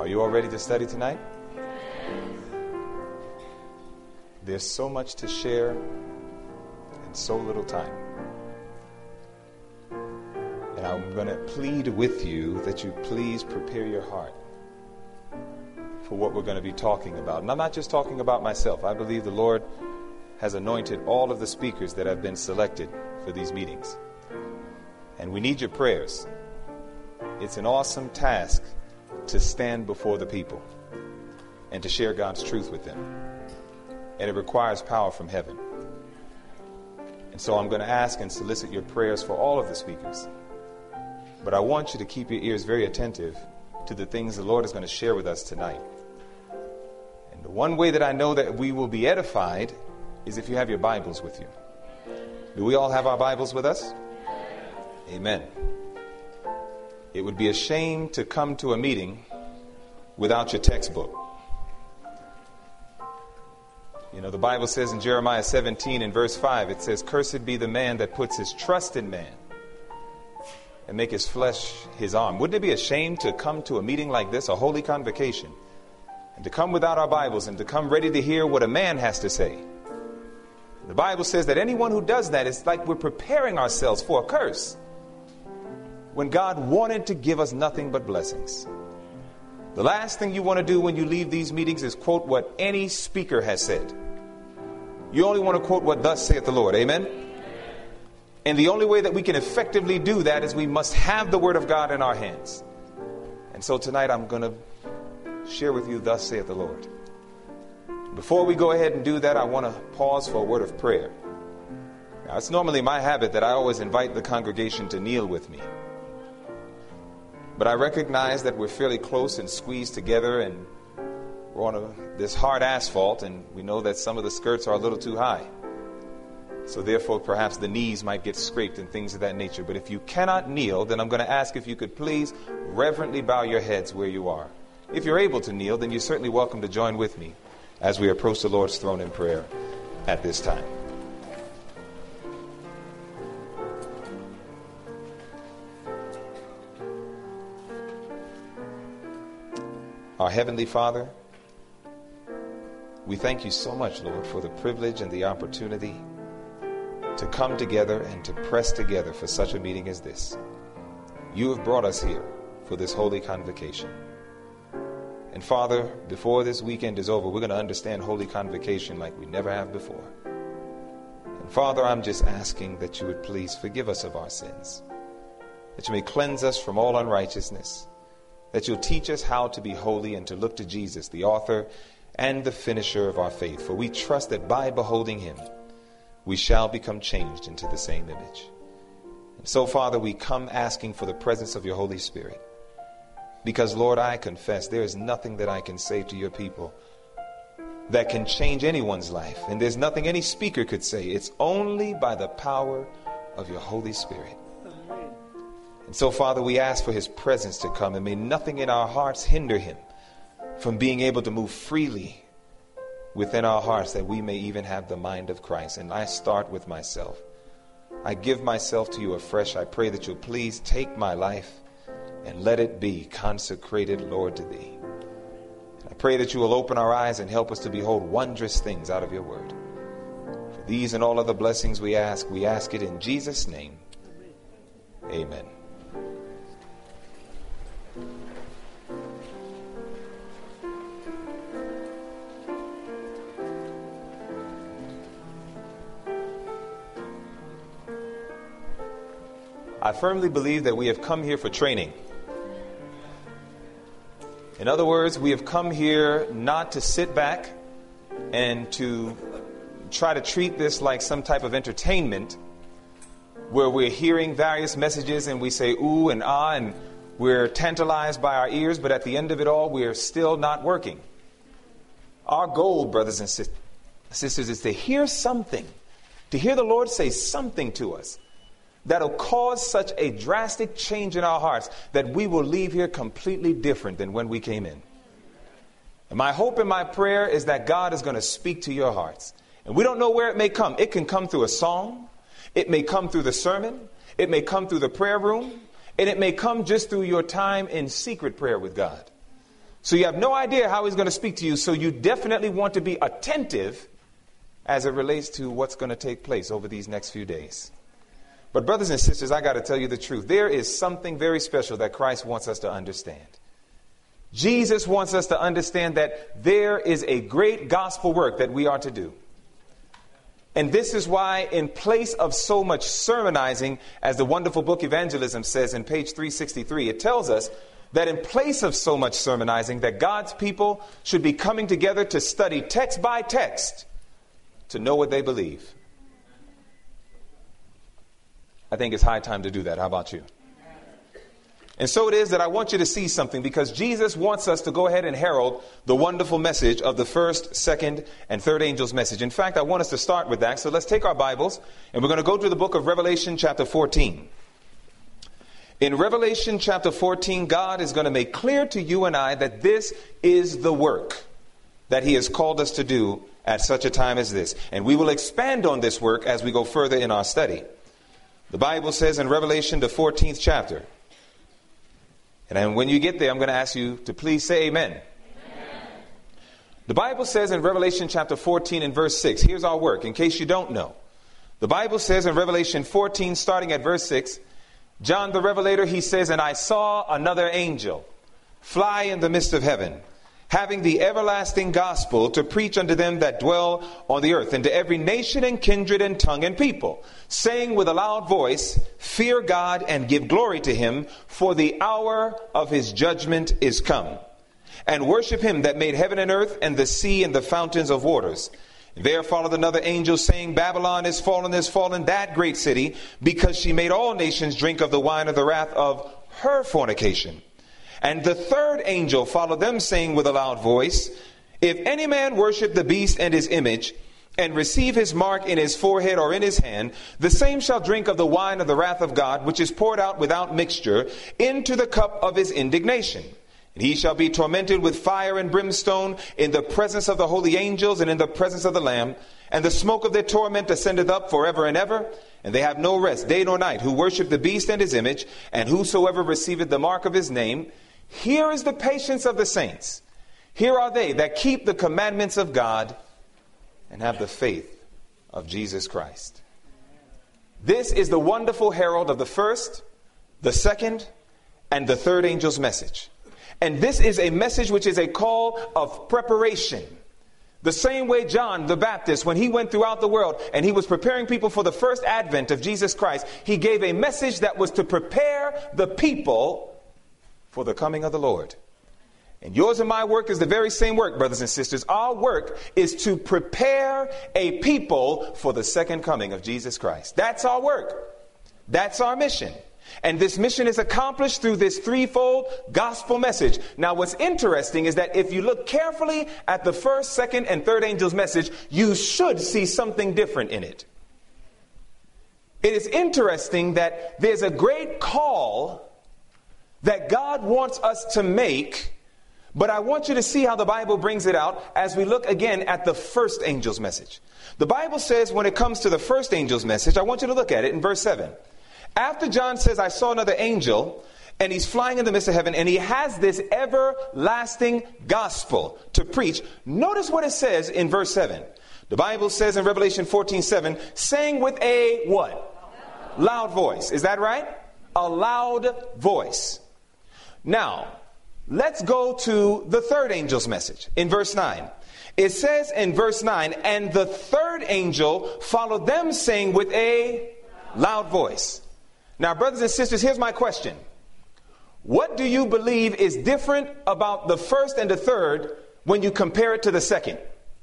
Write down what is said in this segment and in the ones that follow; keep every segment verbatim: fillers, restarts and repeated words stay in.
Are you all ready to study tonight? There's so much to share and so little time. And I'm going to plead with you that you please prepare your heart for what we're going to be talking about. And I'm not just talking about myself. I believe the Lord has anointed all of the speakers that have been selected for these meetings. And we need your prayers. It's an awesome task to stand before the people and to share God's truth with them. And it requires power from heaven. And so I'm going to ask and solicit your prayers for all of the speakers. But I want you to keep your ears very attentive to the things the Lord is going to share with us tonight. And the one way that I know that we will be edified is if you have your Bibles with you. Do we all have our Bibles with us? Amen. It would be a shame to come to a meeting without your textbook. You know, the Bible says in Jeremiah seventeen in verse five, it says, "Cursed be the man that puts his trust in man and make his flesh his arm." Wouldn't it be a shame to come to a meeting like this, a holy convocation, and to come without our Bibles and to come ready to hear what a man has to say? The Bible says that anyone who does that is like we're preparing ourselves for a curse, when God wanted to give us nothing but blessings. The last thing you want to do when you leave these meetings is quote what any speaker has said. You only want to quote what thus saith the Lord. Amen? And the only way that we can effectively do that is we must have the Word of God in our hands. And so tonight I'm going to share with you, thus saith the Lord. Before we go ahead and do that, I want to pause for a word of prayer. Now, it's normally my habit that I always invite the congregation to kneel with me. But I recognize that we're fairly close and squeezed together, and we're on a, this hard asphalt, and we know that some of the skirts are a little too high. So therefore, perhaps the knees might get scraped and things of that nature. But if you cannot kneel, then I'm going to ask if you could please reverently bow your heads where you are. If you're able to kneel, then you're certainly welcome to join with me as we approach the Lord's throne in prayer at this time. Our Heavenly Father, we thank you so much, Lord, for the privilege and the opportunity to come together and to press together for such a meeting as this. You have brought us here for this holy convocation. And Father, before this weekend is over, we're going to understand holy convocation like we never have before. And Father, I'm just asking that you would please forgive us of our sins, that you may cleanse us from all unrighteousness, that you'll teach us how to be holy and to look to Jesus, the author and the finisher of our faith. For we trust that by beholding him, we shall become changed into the same image. And so, Father, we come asking for the presence of your Holy Spirit. Because, Lord, I confess there is nothing that I can say to your people that can change anyone's life. And there's nothing any speaker could say. It's only by the power of your Holy Spirit. And so, Father, we ask for his presence to come, and may nothing in our hearts hinder him from being able to move freely within our hearts, that we may even have the mind of Christ. And I start with myself. I give myself to you afresh. I pray that you'll please take my life and let it be consecrated, Lord, to thee. And I pray that you will open our eyes and help us to behold wondrous things out of your word. For these and all other blessings we ask, we ask it in Jesus' name. Amen. I firmly believe that we have come here for training. In other words, we have come here not to sit back and to try to treat this like some type of entertainment where we're hearing various messages and we say ooh and ah and we're tantalized by our ears, but at the end of it all, we're still not working. Our goal, brothers and sisters, is to hear something, to hear the Lord say something to us that'll cause such a drastic change in our hearts that we will leave here completely different than when we came in. And my hope and my prayer is that God is going to speak to your hearts. And we don't know where it may come. It can come through a song. It may come through the sermon. It may come through the prayer room. And it may come just through your time in secret prayer with God. So you have no idea how he's going to speak to you. So you definitely want to be attentive as it relates to what's going to take place over these next few days. But brothers and sisters, I got to tell you the truth. There is something very special that Christ wants us to understand. Jesus wants us to understand that there is a great gospel work that we are to do. And this is why, in place of so much sermonizing, as the wonderful book Evangelism says in page three sixty-three, it tells us that in place of so much sermonizing, that God's people should be coming together to study text by text to know what they believe. I think it's high time to do that. How about you? And so it is that I want you to see something, because Jesus wants us to go ahead and herald the wonderful message of the first, second, and third angel's message. In fact, I want us to start with that. So let's take our Bibles and we're going to go to the book of Revelation chapter fourteen. In Revelation chapter fourteen, God is going to make clear to you and I that this is the work that he has called us to do at such a time as this. And we will expand on this work as we go further in our study. The Bible says in Revelation, the fourteenth chapter, and then when you get there, I'm going to ask you to please say amen. Amen. The Bible says in Revelation chapter fourteen and verse six, here's our work, in case you don't know. The Bible says in Revelation fourteen, starting at verse six, John the Revelator, he says, and I saw another angel fly in the midst of heaven, having the everlasting gospel to preach unto them that dwell on the earth, and to every nation and kindred and tongue and people, saying with a loud voice, fear God and give glory to him, for the hour of his judgment is come. And worship him that made heaven and earth and the sea and the fountains of waters. There followed another angel, saying, Babylon is fallen, is fallen, that great city, because she made all nations drink of the wine of the wrath of her fornication. And the third angel followed them, saying with a loud voice, if any man worship the beast and his image, and receive his mark in his forehead or in his hand, the same shall drink of the wine of the wrath of God, which is poured out without mixture into the cup of his indignation. And he shall be tormented with fire and brimstone in the presence of the holy angels and in the presence of the Lamb. And the smoke of their torment ascendeth up forever and ever. And they have no rest day nor night, who worship the beast and his image, and whosoever receiveth the mark of his name. Here is the patience of the saints. Here are they that keep the commandments of God and have the faith of Jesus Christ. This is the wonderful herald of the first, the second, and the third angel's message. And this is a message which is a call of preparation. The same way John the Baptist, when he went throughout the world and he was preparing people for the first advent of Jesus Christ, he gave a message that was to prepare the people for the coming of the Lord. And yours and my work is the very same work, brothers and sisters. Our work is to prepare a people for the second coming of Jesus Christ. That's our work. That's our mission. And this mission is accomplished through this threefold gospel message. Now, what's interesting is that if you look carefully at the first, second, and third angel's message, you should see something different in it. It is interesting that there's a great call that God wants us to make, but I want you to see how the Bible brings it out as we look again at the first angel's message. The Bible says when it comes to the first angel's message, I want you to look at it in verse seven. After John says, I saw another angel, and he's flying in the midst of heaven, and he has this everlasting gospel to preach. Notice what it says in verse seven. The Bible says in Revelation fourteen seven, saying with a what? Loud voice. Is that right? A loud voice. Now, let's go to the third angel's message in verse nine. It says in verse nine, and the third angel followed them, saying with a loud voice. Now, brothers and sisters, here's my question. What do you believe is different about the first and the third when you compare it to the second?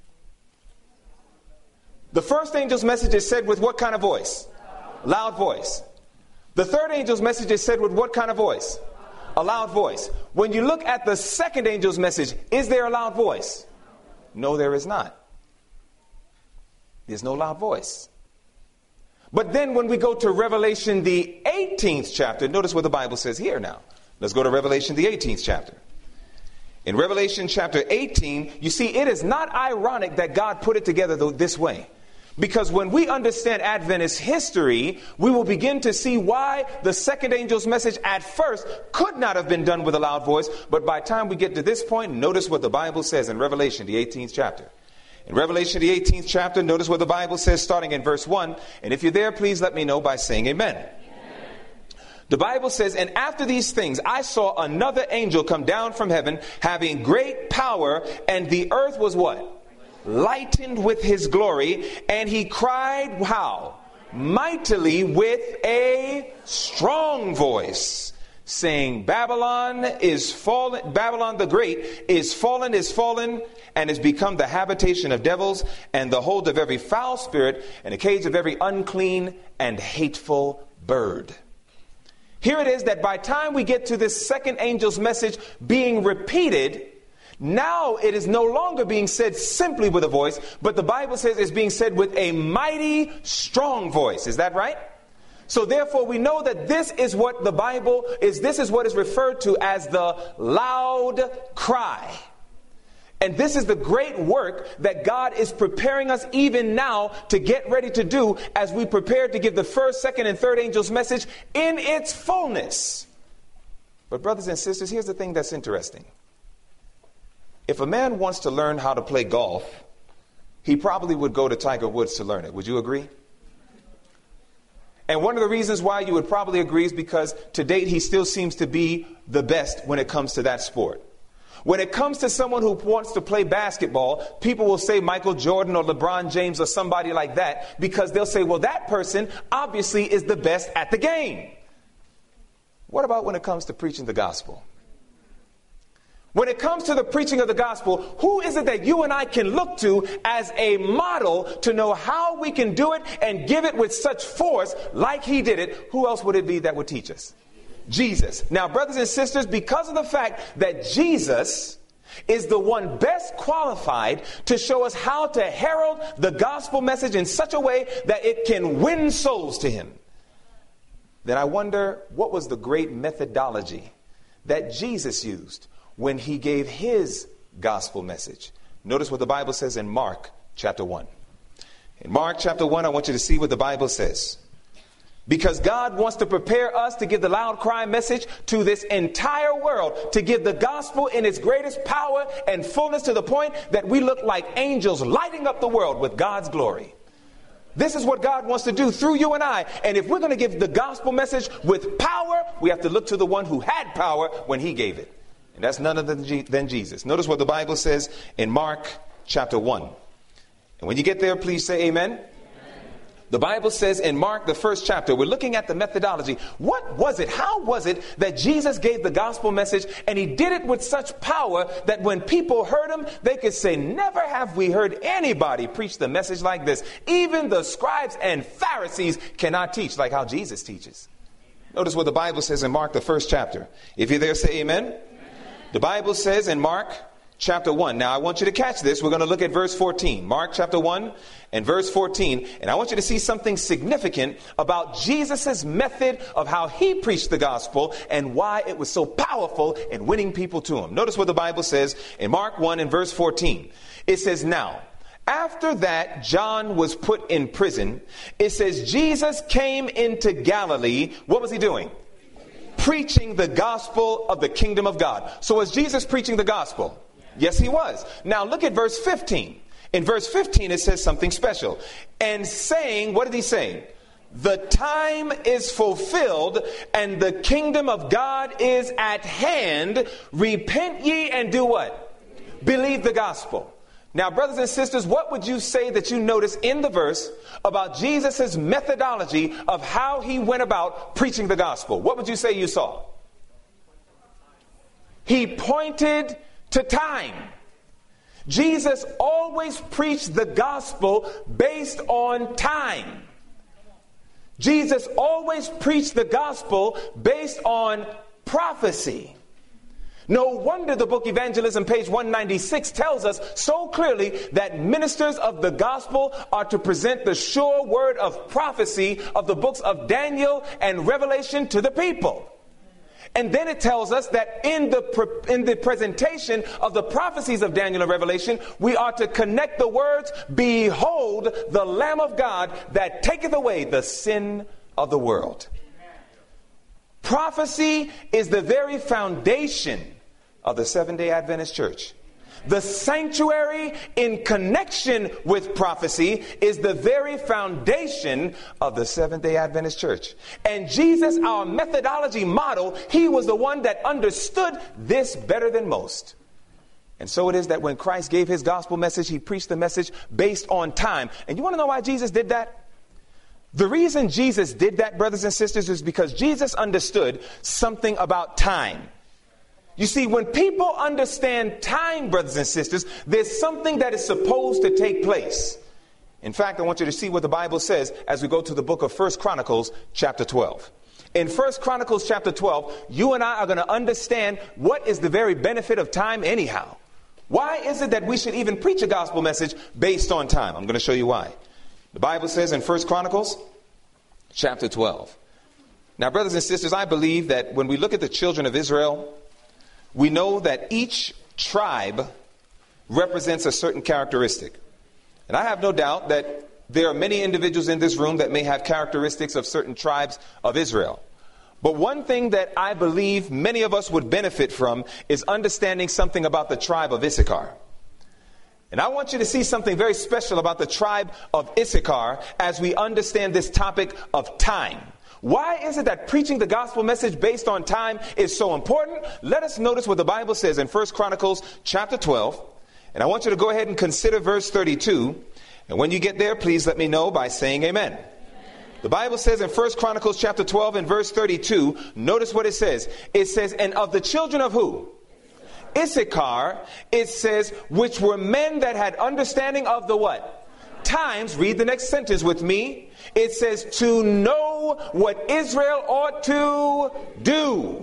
The first angel's message is said with what kind of voice? Loud voice. The third angel's message is said with what kind of voice? A loud voice. When you look at the second angel's message, is there a loud voice? No, there is not. There's no loud voice. But then when we go to Revelation, the eighteenth chapter, notice what the Bible says here now. Let's go to Revelation, the eighteenth chapter. In Revelation chapter eighteen, you see, it is not ironic that God put it together this way. Because when we understand Adventist history, we will begin to see why the second angel's message at first could not have been done with a loud voice. But by the time we get to this point, notice what the Bible says in Revelation, the eighteenth chapter. In Revelation, the eighteenth chapter, notice what the Bible says starting in verse one. And if you're there, please let me know by saying amen. Amen. The Bible says, and after these things, I saw another angel come down from heaven, having great power, and the earth was what? Lightened with his glory, and he cried, how? Mightily with a strong voice, saying, Babylon is fallen, Babylon the Great is fallen, is fallen, and has become the habitation of devils, and the hold of every foul spirit, and a cage of every unclean and hateful bird. Here it is that by the time we get to this second angel's message being repeated, now it is no longer being said simply with a voice, but the Bible says it's being said with a mighty, strong voice. Is that right? So therefore we know that this is what the Bible is, this is what is referred to as the loud cry. And this is the great work that God is preparing us even now to get ready to do as we prepare to give the first, second, and third angel's message in its fullness. But brothers and sisters, here's the thing that's interesting. If a man wants to learn how to play golf, he probably would go to Tiger Woods to learn it. Would you agree? And one of the reasons why you would probably agree is because to date he still seems to be the best when it comes to that sport. When it comes to someone who wants to play basketball, people will say Michael Jordan or LeBron James or somebody like that, because they'll say, well, that person obviously is the best at the game. What about when it comes to preaching the gospel? When it comes to the preaching of the gospel, who is it that you and I can look to as a model to know how we can do it and give it with such force like he did it? Who else would it be that would teach us? Jesus. Now, brothers and sisters, because of the fact that Jesus is the one best qualified to show us how to herald the gospel message in such a way that it can win souls to him, then I wonder, what was the great methodology that Jesus used when he gave his gospel message? Notice what the Bible says in Mark chapter one. In Mark chapter one, I want you to see what the Bible says. Because God wants to prepare us to give the loud cry message to this entire world, to give the gospel in its greatest power and fullness to the point that we look like angels lighting up the world with God's glory. This is what God wants to do through you and I. And if we're going to give the gospel message with power, we have to look to the one who had power when he gave it. And that's none other than Jesus. Notice what the Bible says in Mark chapter one. And when you get there, please say amen. Amen. The Bible says in Mark, the first chapter, we're looking at the methodology. What was it? How was it that Jesus gave the gospel message, and he did it with such power that when people heard him, they could say, never have we heard anybody preach the message like this. Even the scribes and Pharisees cannot teach like how Jesus teaches. Notice what the Bible says in Mark, the first chapter. If you're there, say amen. Amen. The Bible says in Mark chapter one. Now I want you to catch this. We're going to look at verse fourteen. Mark chapter one and verse fourteen. And I want you to see something significant about Jesus' method of how he preached the gospel and why it was so powerful in winning people to him. Notice what the Bible says in Mark one and verse fourteen. It says, now, after that John was put in prison, it says Jesus came into Galilee. What was he doing? Preaching the gospel of the kingdom of God. So was Jesus preaching the gospel? Yes, he was. Now look at verse fifteen. In verse fifteen, it says something special. And saying, what did he say? The time is fulfilled and the kingdom of God is at hand. Repent ye and do what? Believe the gospel. Now, brothers and sisters, what would you say that you notice in the verse about Jesus' methodology of how he went about preaching the gospel? What would you say you saw? He pointed to time. Jesus always preached the gospel based on time. Jesus always preached the gospel based on prophecy. No wonder the book Evangelism, page one ninety-six, tells us so clearly that ministers of the gospel are to present the sure word of prophecy of the books of Daniel and Revelation to the people. And then it tells us that in the pre- in the presentation of the prophecies of Daniel and Revelation, we are to connect the words, "Behold, the Lamb of God that taketh away the sin of the world." Prophecy is the very foundation of the Seventh-day Adventist Church. The sanctuary in connection with prophecy is the very foundation of the Seventh-day Adventist Church. And Jesus, our methodology model, he was the one that understood this better than most. And so it is that when Christ gave his gospel message, he preached the message based on time. And you want to know why Jesus did that? The reason Jesus did that, brothers and sisters, is because Jesus understood something about time. You see, when people understand time, brothers and sisters, there's something that is supposed to take place. In fact, I want you to see what the Bible says as we go to the book of First Chronicles, chapter twelve. In First Chronicles, chapter twelve, you and I are going to understand what is the very benefit of time anyhow. Why is it that we should even preach a gospel message based on time? I'm going to show you why. The Bible says in First Chronicles, chapter twelve. Now, brothers and sisters, I believe that when we look at the children of Israel, we know that each tribe represents a certain characteristic. And I have no doubt that there are many individuals in this room that may have characteristics of certain tribes of Israel. But one thing that I believe many of us would benefit from is understanding something about the tribe of Issachar. And I want you to see something very special about the tribe of Issachar as we understand this topic of time. Why is it that preaching the gospel message based on time is so important? Let us notice what the Bible says in First Chronicles chapter twelve. And I want you to go ahead and consider verse thirty-two. And when you get there, please let me know by saying amen. Amen. The Bible says in First Chronicles chapter twelve and verse thirty-two, notice what it says. It says, and of the children of who? Issachar, it says, which were men that had understanding of the what? Times. Read the next sentence with me. It says to know what Israel ought to do.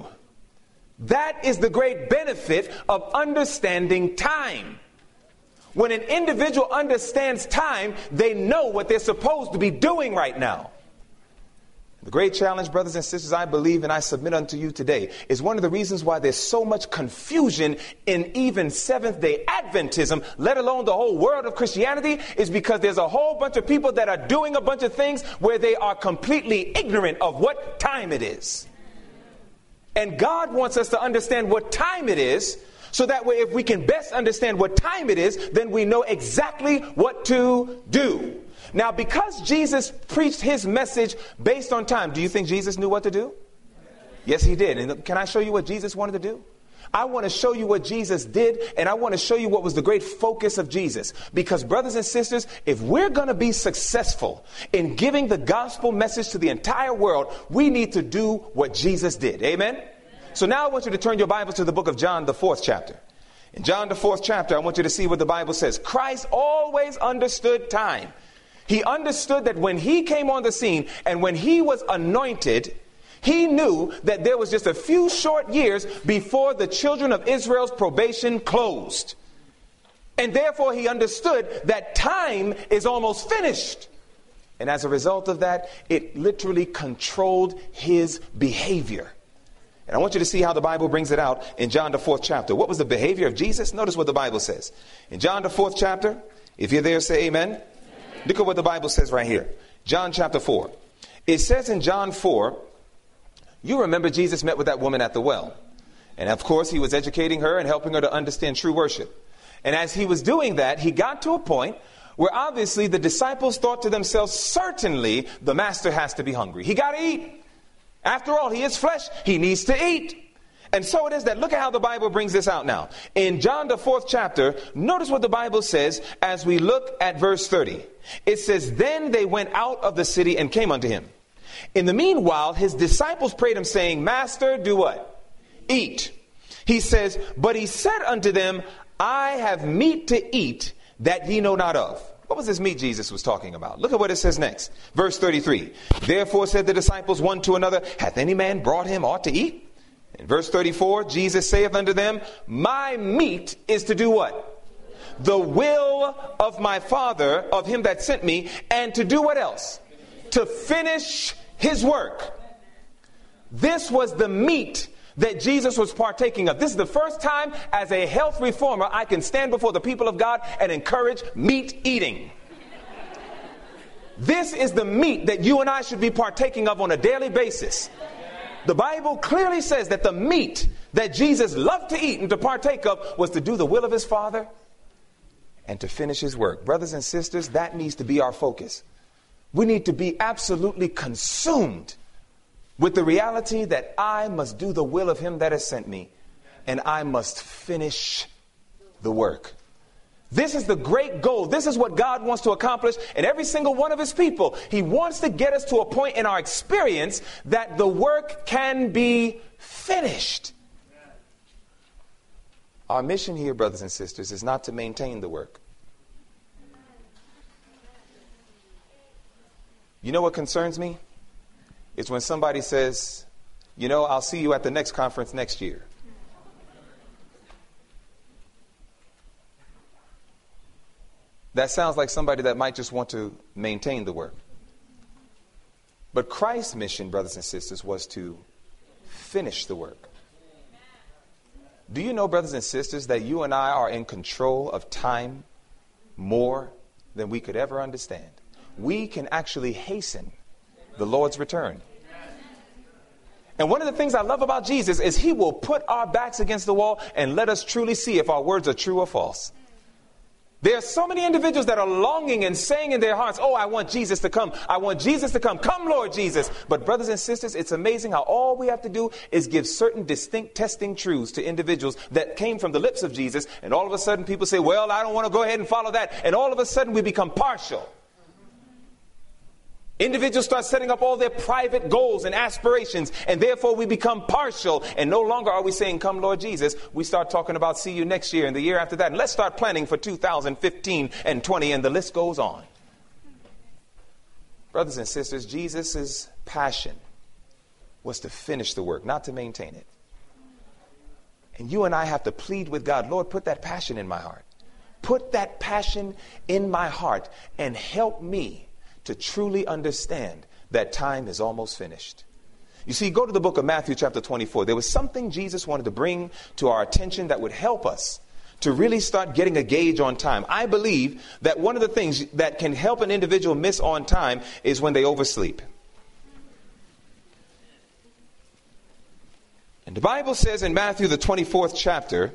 That is the great benefit of understanding time. When an individual understands time, they know what they're supposed to be doing right now. The great challenge, brothers and sisters, I believe and I submit unto you today is one of the reasons why there's so much confusion in even Seventh-day Adventism, let alone the whole world of Christianity, is because there's a whole bunch of people that are doing a bunch of things where they are completely ignorant of what time it is. And God wants us to understand what time it is, so that way if we can best understand what time it is, then we know exactly what to do. Now, because Jesus preached his message based on time, do you think Jesus knew what to do? Yes, he did. And can I show you what Jesus wanted to do? I want to show you what Jesus did, and I want to show you what was the great focus of Jesus. Because, brothers and sisters, if we're going to be successful in giving the gospel message to the entire world, we need to do what Jesus did. Amen? So now I want you to turn your Bibles to the book of John, the fourth chapter. In John, the fourth chapter, I want you to see what the Bible says. Christ always understood time. He understood that when he came on the scene and when he was anointed, he knew that there was just a few short years before the children of Israel's probation closed. And therefore he understood that time is almost finished. And as a result of that, it literally controlled his behavior. And I want you to see how the Bible brings it out in John, the fourth chapter. What was the behavior of Jesus? Notice what the Bible says. In John, the fourth chapter, if you're there, say amen. Look at what the Bible says right here. John chapter four. It says in John four, you remember Jesus met with that woman at the well. And of course, he was educating her and helping her to understand true worship. And as he was doing that, he got to a point where obviously the disciples thought to themselves, certainly the master has to be hungry. He got to eat. After all, he is flesh. He needs to eat. And so it is that, look at how the Bible brings this out now. In John, the fourth chapter, notice what the Bible says as we look at verse thirty. It says, then they went out of the city and came unto him. In the meanwhile, his disciples prayed him, saying, Master, do what? Eat. He says, but he said unto them, I have meat to eat that ye know not of. What was this meat Jesus was talking about? Look at what it says next. Verse thirty-three. Therefore said the disciples one to another, hath any man brought him aught to eat? In verse thirty-four, Jesus saith unto them, my meat is to do what? The will of my Father, of him that sent me, and to do what else? To finish his work. This was the meat that Jesus was partaking of. This is the first time as a health reformer I can stand before the people of God and encourage meat eating. This is the meat that you and I should be partaking of on a daily basis. The Bible clearly says that the meat that Jesus loved to eat and to partake of was to do the will of his Father and to finish his work. Brothers and sisters, that needs to be our focus. We need to be absolutely consumed with the reality that I must do the will of him that has sent me, and I must finish the work. This is the great goal. This is what God wants to accomplish in every single one of his people. He wants to get us to a point in our experience that the work can be finished. Our mission here, brothers and sisters, is not to maintain the work. You know what concerns me? It's when somebody says, you know, I'll see you at the next conference next year. That sounds like somebody that might just want to maintain the work. But Christ's mission, brothers and sisters, was to finish the work. Do you know, brothers and sisters, that you and I are in control of time more than we could ever understand? We can actually hasten the Lord's return. And one of the things I love about Jesus is he will put our backs against the wall and let us truly see if our words are true or false. There are so many individuals that are longing and saying in their hearts, oh, I want Jesus to come. I want Jesus to come. Come, Lord Jesus. But brothers and sisters, it's amazing how all we have to do is give certain distinct testing truths to individuals that came from the lips of Jesus. And all of a sudden people say, well, I don't want to go ahead and follow that. And all of a sudden we become partial. Individuals start setting up all their private goals and aspirations, and therefore we become partial, and no longer are we saying, come Lord Jesus. We start talking about see you next year and the year after that, and let's start planning for two thousand fifteen and twenty, and the list goes on. Brothers and sisters, Jesus' passion was to finish the work, not to maintain it. And you and I have to plead with God, Lord, put that passion in my heart. Put that passion in my heart and help me to truly understand that time is almost finished. You see, go to the book of Matthew chapter twenty-four. There was something Jesus wanted to bring to our attention that would help us to really start getting a gauge on time. I believe that one of the things that can help an individual miss on time is when they oversleep. And the Bible says in Matthew, the twenty-fourth chapter,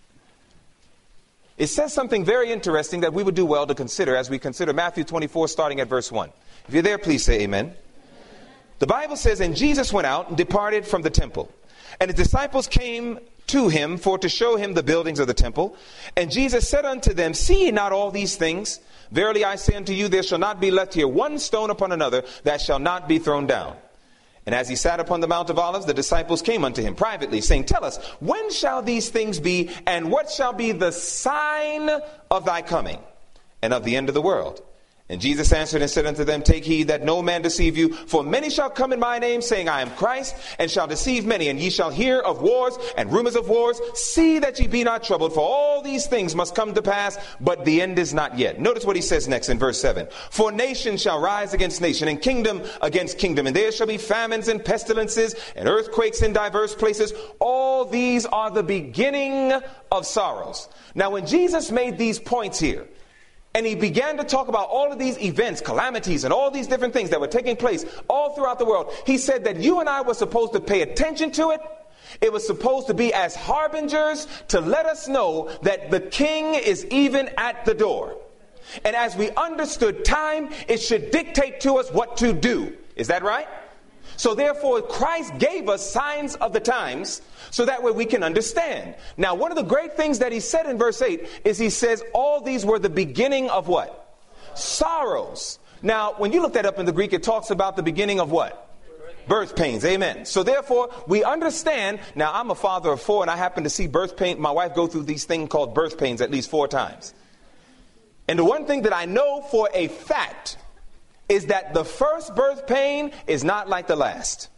it says something very interesting that we would do well to consider as we consider Matthew twenty-four, starting at verse one. If you're there, please say amen. Amen. The Bible says, and Jesus went out and departed from the temple. And his disciples came to him for to show him the buildings of the temple. And Jesus said unto them, see ye not all these things? Verily I say unto you, there shall not be left here one stone upon another that shall not be thrown down. And as he sat upon the Mount of Olives, the disciples came unto him privately, saying, tell us, when shall these things be, and what shall be the sign of thy coming, and of the end of the world? And Jesus answered and said unto them, take heed that no man deceive you, for many shall come in my name, saying, I am Christ, and shall deceive many. And ye shall hear of wars and rumors of wars. See that ye be not troubled, for all these things must come to pass, but the end is not yet. Notice what he says next in verse seven. For nation shall rise against nation, and kingdom against kingdom, and there shall be famines and pestilences, and earthquakes in diverse places. All these are the beginning of sorrows. Now, when Jesus made these points here, and he began to talk about all of these events, calamities, and all these different things that were taking place all throughout the world, he said that you and I were supposed to pay attention to it. It was supposed to be as harbingers to let us know that the king is even at the door. And as we understood time, it should dictate to us what to do. Is that right? So therefore, Christ gave us signs of the times so that way we can understand. Now, one of the great things that he said in verse eight is he says all these were the beginning of what? Sorrows. Now, when you look that up in the Greek, it talks about the beginning of what? Birth pains. Amen. So therefore, we understand. Now, I'm a father of four, and I happen to see birth pain. My wife go through these things called birth pains at least four times. And the one thing that I know for a fact is that the first birth pain is not like the last.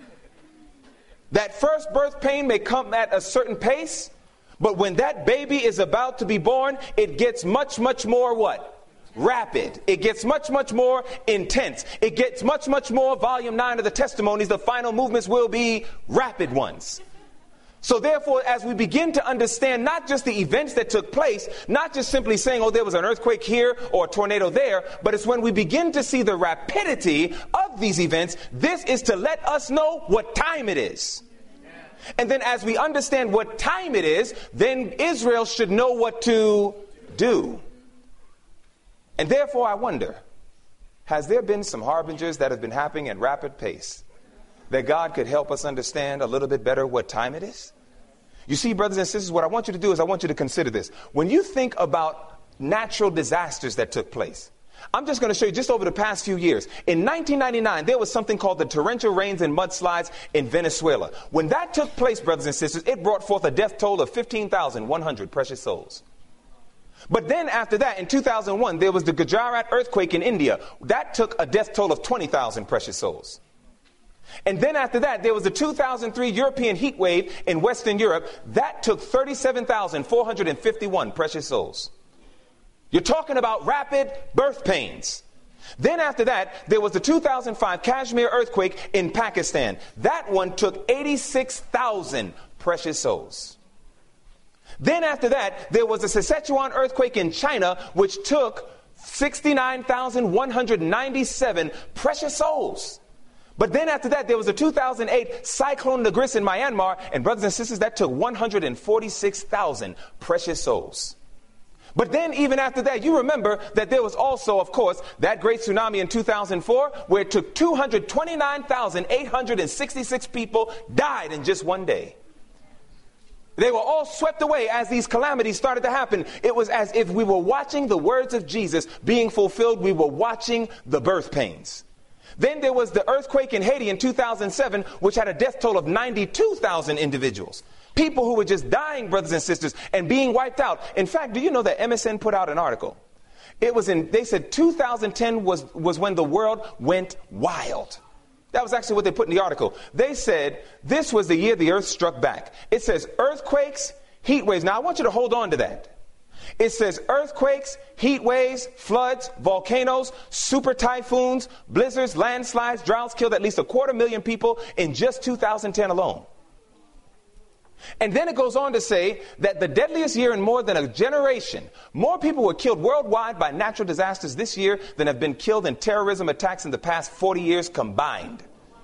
That first birth pain may come at a certain pace, but when that baby is about to be born, it gets much, much more what? Rapid. It gets much, much more intense. It gets much, much more, volume nine of the testimonies, the final movements will be rapid ones. So therefore, as we begin to understand not just the events that took place, not just simply saying, oh, there was an earthquake here or a tornado there, but it's when we begin to see the rapidity of these events, this is to let us know what time it is. And then as we understand what time it is, then Israel should know what to do. And therefore, I wonder, has there been some harbingers that have been happening at rapid pace that God could help us understand a little bit better what time it is? You see, brothers and sisters, what I want you to do is I want you to consider this. When you think about natural disasters that took place, I'm just going to show you just over the past few years. In nineteen ninety-nine, there was something called the torrential rains and mudslides in Venezuela. When that took place, brothers and sisters, it brought forth a death toll of fifteen thousand one hundred precious souls. But then after that, in two thousand one, there was the Gujarat earthquake in India. That took a death toll of twenty thousand precious souls. And then after that, there was the two thousand three European heat wave in Western Europe. That took thirty-seven thousand four hundred fifty-one precious souls. You're talking about rapid birth pains. Then after that, there was the two thousand five Kashmir earthquake in Pakistan. That one took eighty-six thousand precious souls. Then after that, there was the Sichuan earthquake in China, which took sixty-nine thousand one hundred ninety-seven precious souls. But then after that, there was the two thousand eight Cyclone Nagris in Myanmar, and brothers and sisters, that took one hundred forty-six thousand precious souls. But then even after that, you remember that there was also, of course, that great tsunami in two thousand four, where it took two hundred twenty-nine thousand eight hundred sixty-six people died in just one day. They were all swept away as these calamities started to happen. It was as if we were watching the words of Jesus being fulfilled. We were watching the birth pains. Then there was the earthquake in Haiti in two thousand seven, which had a death toll of ninety-two thousand individuals. People who were just dying, brothers and sisters, and being wiped out. In fact, do you know that M S N put out an article? It was in, they said two thousand ten was, was when the world went wild. That was actually what they put in the article. They said this was the year the earth struck back. It says earthquakes, heat waves. Now I want you to hold on to that. It says earthquakes, heat waves, floods, volcanoes, super typhoons, blizzards, landslides, droughts killed at least a quarter million people in just two thousand ten alone. And then it goes on to say that the deadliest year in more than a generation, more people were killed worldwide by natural disasters this year than have been killed in terrorism attacks in the past forty years combined.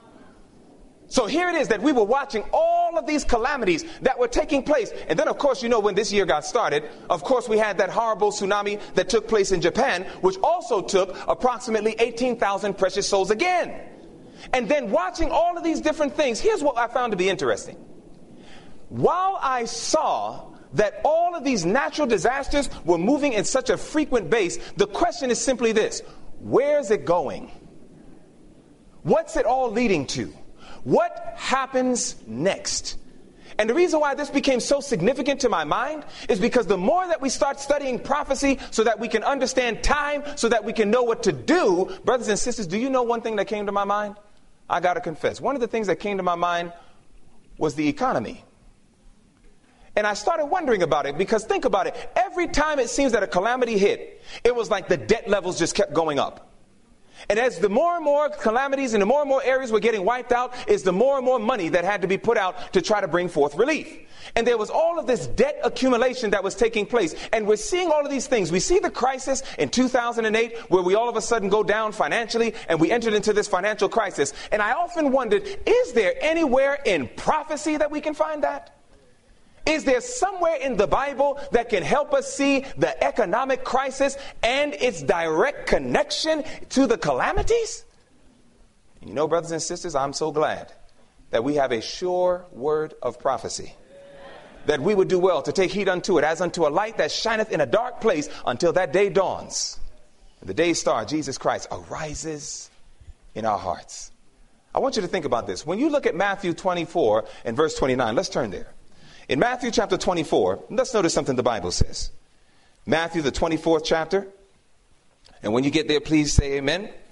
So here it is that we were watching all of these calamities that were taking place. And then, of course, you know, when this year got started, of course, we had that horrible tsunami that took place in Japan, which also took approximately eighteen thousand precious souls again. And then watching all of these different things, here's what I found to be interesting. While I saw that all of these natural disasters were moving in such a frequent base, the question is simply this: where's it going? What's it all leading to? What happens next? And the reason why this became so significant to my mind is because the more that we start studying prophecy so that we can understand time, so that we can know what to do, brothers and sisters, do you know one thing that came to my mind? I got to confess. One of the things that came to my mind was the economy. And I started wondering about it because think about it. Every time it seems that a calamity hit, it was like the debt levels just kept going up. And as the more and more calamities and the more and more areas were getting wiped out, is the more and more money that had to be put out to try to bring forth relief. And there was all of this debt accumulation that was taking place. And we're seeing all of these things. We see the crisis in two thousand eight where we all of a sudden go down financially and we entered into this financial crisis. And I often wondered, is there anywhere in prophecy that we can find that? Is there somewhere in the Bible that can help us see the economic crisis and its direct connection to the calamities? And you know, brothers and sisters, I'm so glad that we have a sure word of prophecy, that we would do well to take heed unto it as unto a light that shineth in a dark place until that day dawns. And the day star, Jesus Christ, arises in our hearts. I want you to think about this. When you look at Matthew twenty-four and verse twenty-nine, let's turn there. In Matthew chapter twenty-four, let's notice something the Bible says. Matthew, the twenty-fourth chapter. And when you get there, please say amen. Amen.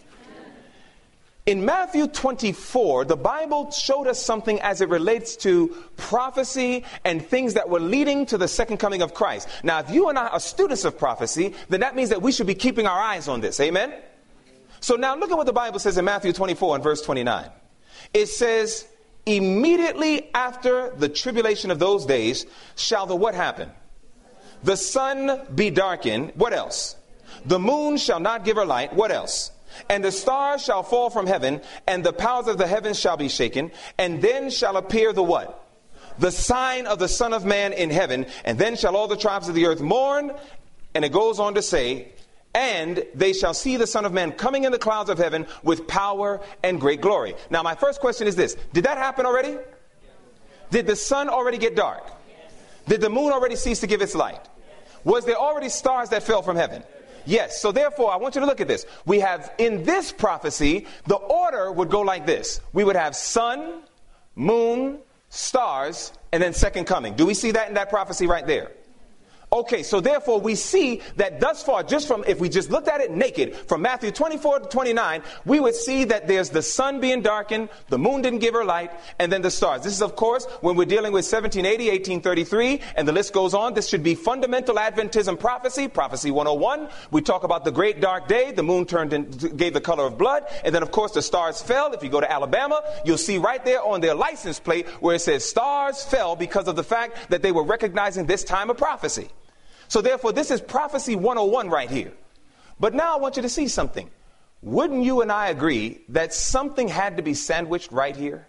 In Matthew twenty-four, the Bible showed us something as it relates to prophecy and things that were leading to the second coming of Christ. Now, if you and I are students of prophecy, then that means that we should be keeping our eyes on this. Amen? So now look at what the Bible says in Matthew twenty-four and verse twenty-nine. It says, Immediately after the tribulation of those days shall the what happen? The sun be darkened. What else? The moon shall not give her light. What else? And the stars shall fall from heaven, and the powers of the heavens shall be shaken. And then shall appear the what? The sign of the Son of Man in heaven. And then shall all the tribes of the earth mourn. And it goes on to say, and they shall see the Son of Man coming in the clouds of heaven with power and great glory. Now, my first question is this. Did that happen already? Did the sun already get dark? Did the moon already cease to give its light? Was there already stars that fell from heaven? Yes. So therefore, I want you to look at this. We have in this prophecy, the order would go like this. We would have sun, moon, stars, and then second coming. Do we see that in that prophecy right there? Okay, so therefore we see that thus far, just from, if we just looked at it naked, from Matthew twenty-four to twenty-nine, we would see that there's the sun being darkened, the moon didn't give her light, and then the stars. This is, of course, when we're dealing with seventeen eighty, eighteen thirty-three, and the list goes on. This should be fundamental Adventism prophecy, prophecy one oh one. We talk about the great dark day, the moon turned and gave the color of blood, and then, of course, the stars fell. If you go to Alabama, you'll see right there on their license plate where it says stars fell because of the fact that they were recognizing this time of prophecy. So therefore, this is prophecy one oh one right here. But now I want you to see something. Wouldn't you and I agree that something had to be sandwiched right here?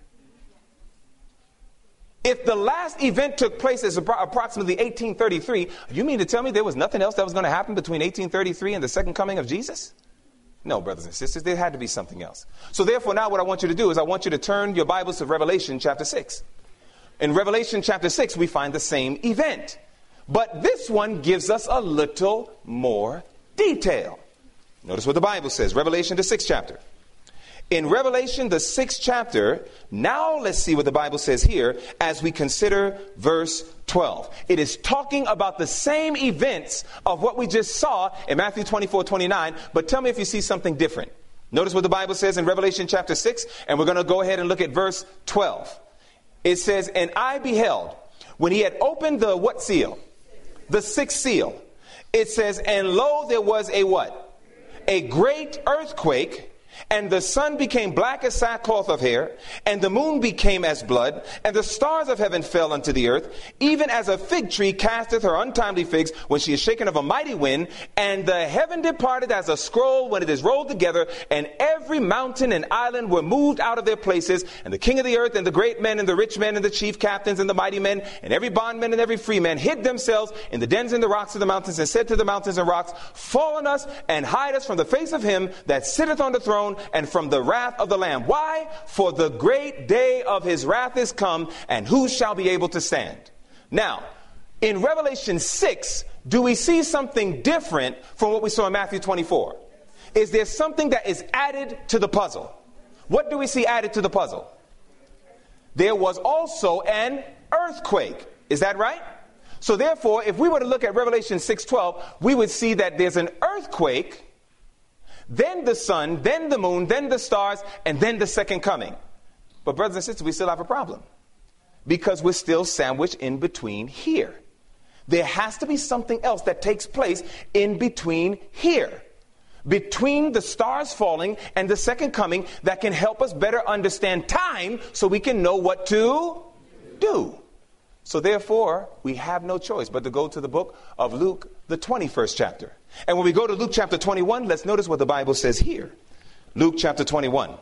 If the last event took place as approximately eighteen thirty-three, you mean to tell me there was nothing else that was going to happen between eighteen thirty-three and the second coming of Jesus? No, brothers and sisters, there had to be something else. So therefore, now what I want you to do is I want you to turn your Bibles to Revelation chapter six. In Revelation chapter six, we find the same event. But this one gives us a little more detail. Notice what the Bible says, Revelation, the sixth chapter. In Revelation, the sixth chapter, now let's see what the Bible says here as we consider verse twelve. It is talking about the same events of what we just saw in Matthew twenty-four, twenty-nine, but tell me if you see something different. Notice what the Bible says in Revelation chapter six, and we're going to go ahead and look at verse twelve. It says, and I beheld, when he had opened the what seal? The sixth seal. It says, and lo, there was a what? A great earthquake, and the sun became black as sackcloth of hair, and the moon became as blood, and the stars of heaven fell unto the earth, even as a fig tree casteth her untimely figs when she is shaken of a mighty wind, and the heaven departed as a scroll when it is rolled together, and every mountain and island were moved out of their places, and the king of the earth and the great men and the rich men and the chief captains and the mighty men and every bondman and every free man hid themselves in the dens and the rocks of the mountains, and said to the mountains and rocks, fall on us and hide us from the face of him that sitteth on the throne and from the wrath of the Lamb. Why? For the great day of his wrath is come, and who shall be able to stand? Now, in Revelation six, do we see something different from what we saw in Matthew twenty-four? Is there something that is added to the puzzle? What do we see added to the puzzle? There was also an earthquake. Is that right? So therefore, if we were to look at Revelation six twelve, we would see that there's an earthquake, then the sun, then the moon, then the stars, and then the second coming. But brothers and sisters, we still have a problem because we're still sandwiched in between here. There has to be something else that takes place in between here, between the stars falling and the second coming, that can help us better understand time so we can know what to do. So therefore, we have no choice but to go to the book of Luke, the twenty-first chapter. And when we go to Luke chapter twenty-one, let's notice what the Bible says here. Luke chapter twenty-one.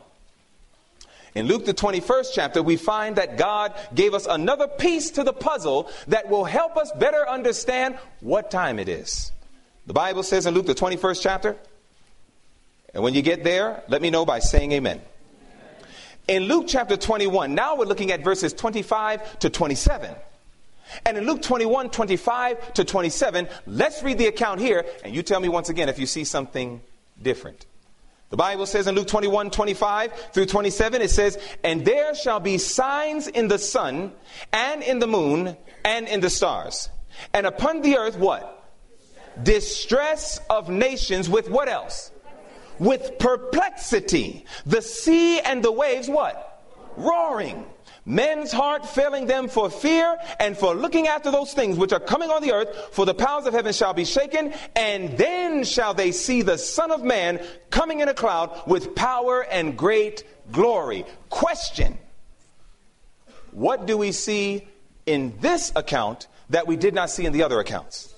In Luke, the twenty-first chapter, we find that God gave us another piece to the puzzle that will help us better understand what time it is. The Bible says in Luke, the twenty-first chapter, and when you get there, let me know by saying amen. In Luke chapter twenty-one, now we're looking at verses twenty-five to twenty-seven. And in Luke twenty-one, twenty-five to twenty-seven, let's read the account here, and you tell me once again if you see something different. The Bible says in Luke twenty-one, twenty-five through twenty-seven, it says, and there shall be signs in the sun, and in the moon, and in the stars. And upon the earth, what? Distress of nations with what else? With perplexity. The sea and the waves, what? Roaring. Men's heart failing them for fear and for looking after those things which are coming on the earth, for the powers of heaven shall be shaken, and then shall they see the Son of Man coming in a cloud with power and great glory. Question. what do we see in this account that we did not see in the other accounts?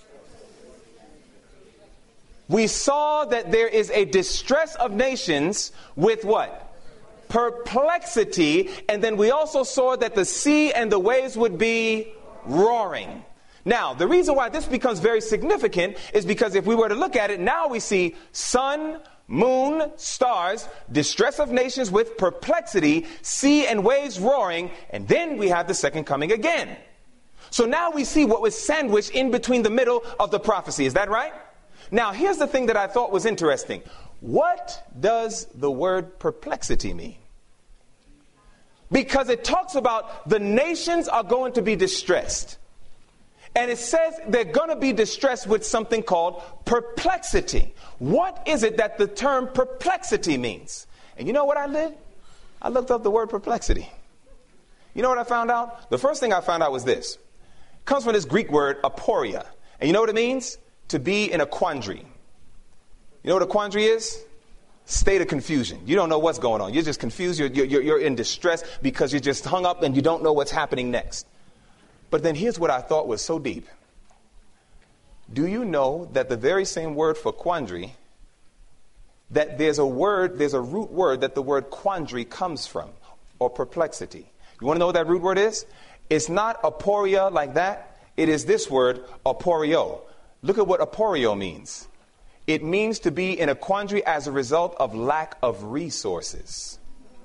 We saw that there is a distress of nations with what? Perplexity. And then we also saw that the sea and the waves would be roaring. Now, the reason why this becomes very significant is because if we were to look at it, now we see sun, moon, stars, distress of nations with perplexity, sea and waves roaring, and then we have the second coming again. So now we see what was sandwiched in between the middle of the prophecy. Is that right? Now, here's the thing that I thought was interesting. What does the word perplexity mean? Because it talks about the nations are going to be distressed. And it says they're going to be distressed with something called perplexity. What is it that the term perplexity means? And you know what I did? I looked up the word perplexity. You know what I found out? The first thing I found out was this. It comes from this Greek word aporia. And you know what it means? To be in a quandary. You know what a quandary is? State of confusion. You don't know what's going on. You're just confused. You're, you're, you're in distress because you're just hung up and you don't know what's happening next. But then here's what I thought was so deep. Do you know that the very same word for quandary, that there's a word, there's a root word that the word quandary comes from, or perplexity. You want to know what that root word is? It's not aporia like that. It is this word, aporio. Look at what aporio means. It means to be in a quandary as a result of lack of resources.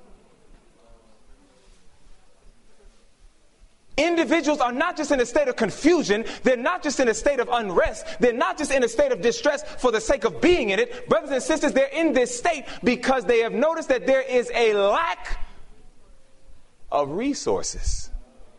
Individuals are not just in a state of confusion. They're not just in a state of unrest. They're not just in a state of distress for the sake of being in it. Brothers and sisters, they're in this state because they have noticed that there is a lack of resources.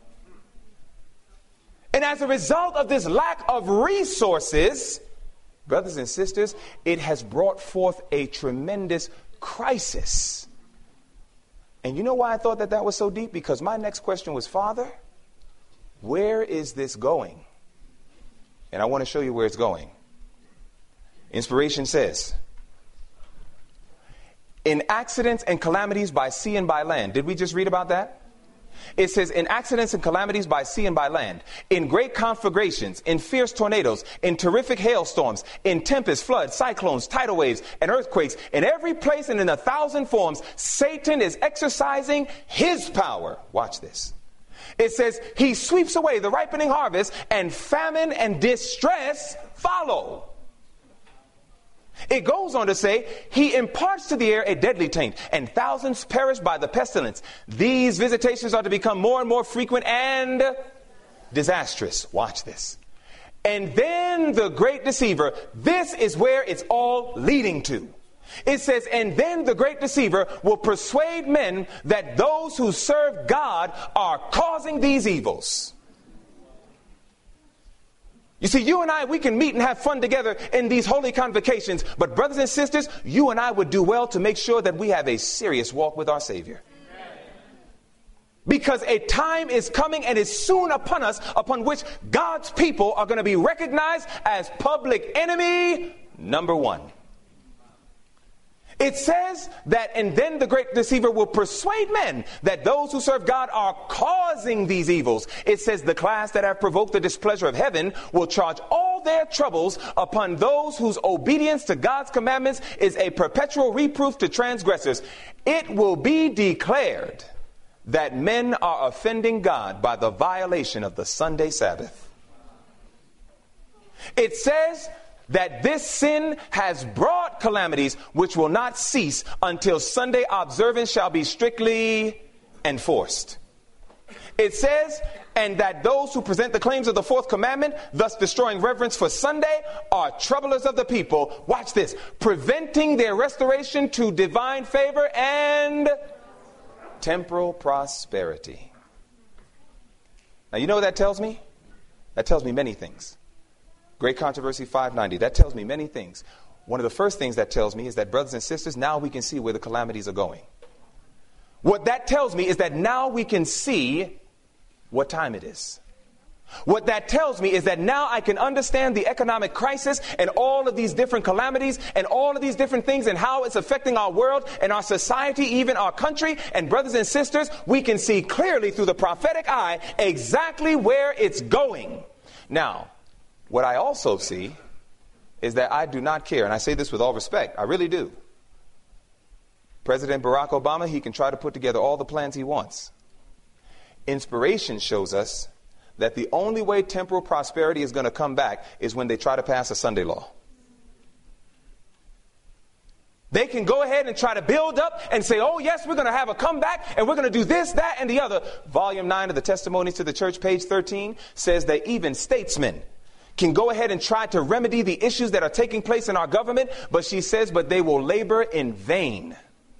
And as a result of this lack of resources, brothers and sisters, it has brought forth a tremendous crisis. And you know why I thought that that was so deep? Because my next question was, Father, where is this going? And I want to show you where it's going. Inspiration says, in accidents and calamities by sea and by land. Did we just read about that? It says, in accidents and calamities by sea and by land, in great conflagrations, in fierce tornadoes, in terrific hailstorms, in tempests, floods, cyclones, tidal waves, and earthquakes, in every place and in a thousand forms, Satan is exercising his power. Watch this. It says, he sweeps away the ripening harvest, and famine and distress follow. It goes on to say, he imparts to the air a deadly taint, and thousands perish by the pestilence. These visitations are to become more and more frequent and disastrous. Watch this. And then the great deceiver, this is where it's all leading to. It says, and then the great deceiver will persuade men that those who serve God are causing these evils. You see, you and I, we can meet and have fun together in these holy convocations. But brothers and sisters, you and I would do well to make sure that we have a serious walk with our Savior. Because a time is coming and is soon upon us upon which God's people are going to be recognized as public enemy number one. It says that, and then the great deceiver will persuade men that those who serve God are causing these evils. It says the class that have provoked the displeasure of heaven will charge all their troubles upon those whose obedience to God's commandments is a perpetual reproof to transgressors. It will be declared that men are offending God by the violation of the Sunday Sabbath. It says that this sin has brought calamities which will not cease until Sunday observance shall be strictly enforced. It says, and that those who present the claims of the fourth commandment, thus destroying reverence for Sunday, are troublers of the people. Watch this. Preventing their restoration to divine favor and temporal prosperity. Now, you know what that tells me? That tells me many things. Great Controversy five ninety. That tells me many things. One of the first things that tells me is that, brothers and sisters, now we can see where the calamities are going. What that tells me is that now we can see what time it is. What that tells me is that now I can understand the economic crisis and all of these different calamities and all of these different things and how it's affecting our world and our society, even our country. And brothers and sisters, we can see clearly through the prophetic eye exactly where it's going. Now, what I also see is that I do not care, and I say this with all respect, I really do. President Barack Obama, he can try to put together all the plans he wants. Inspiration shows us that the only way temporal prosperity is going to come back is when they try to pass a Sunday law. They can go ahead and try to build up and say, oh, yes, we're going to have a comeback and we're going to do this, that, and the other. Volume nine of the Testimonies to the Church, page thirteen, says that even statesmen can go ahead and try to remedy the issues that are taking place in our government. But she says, but they will labor in vain.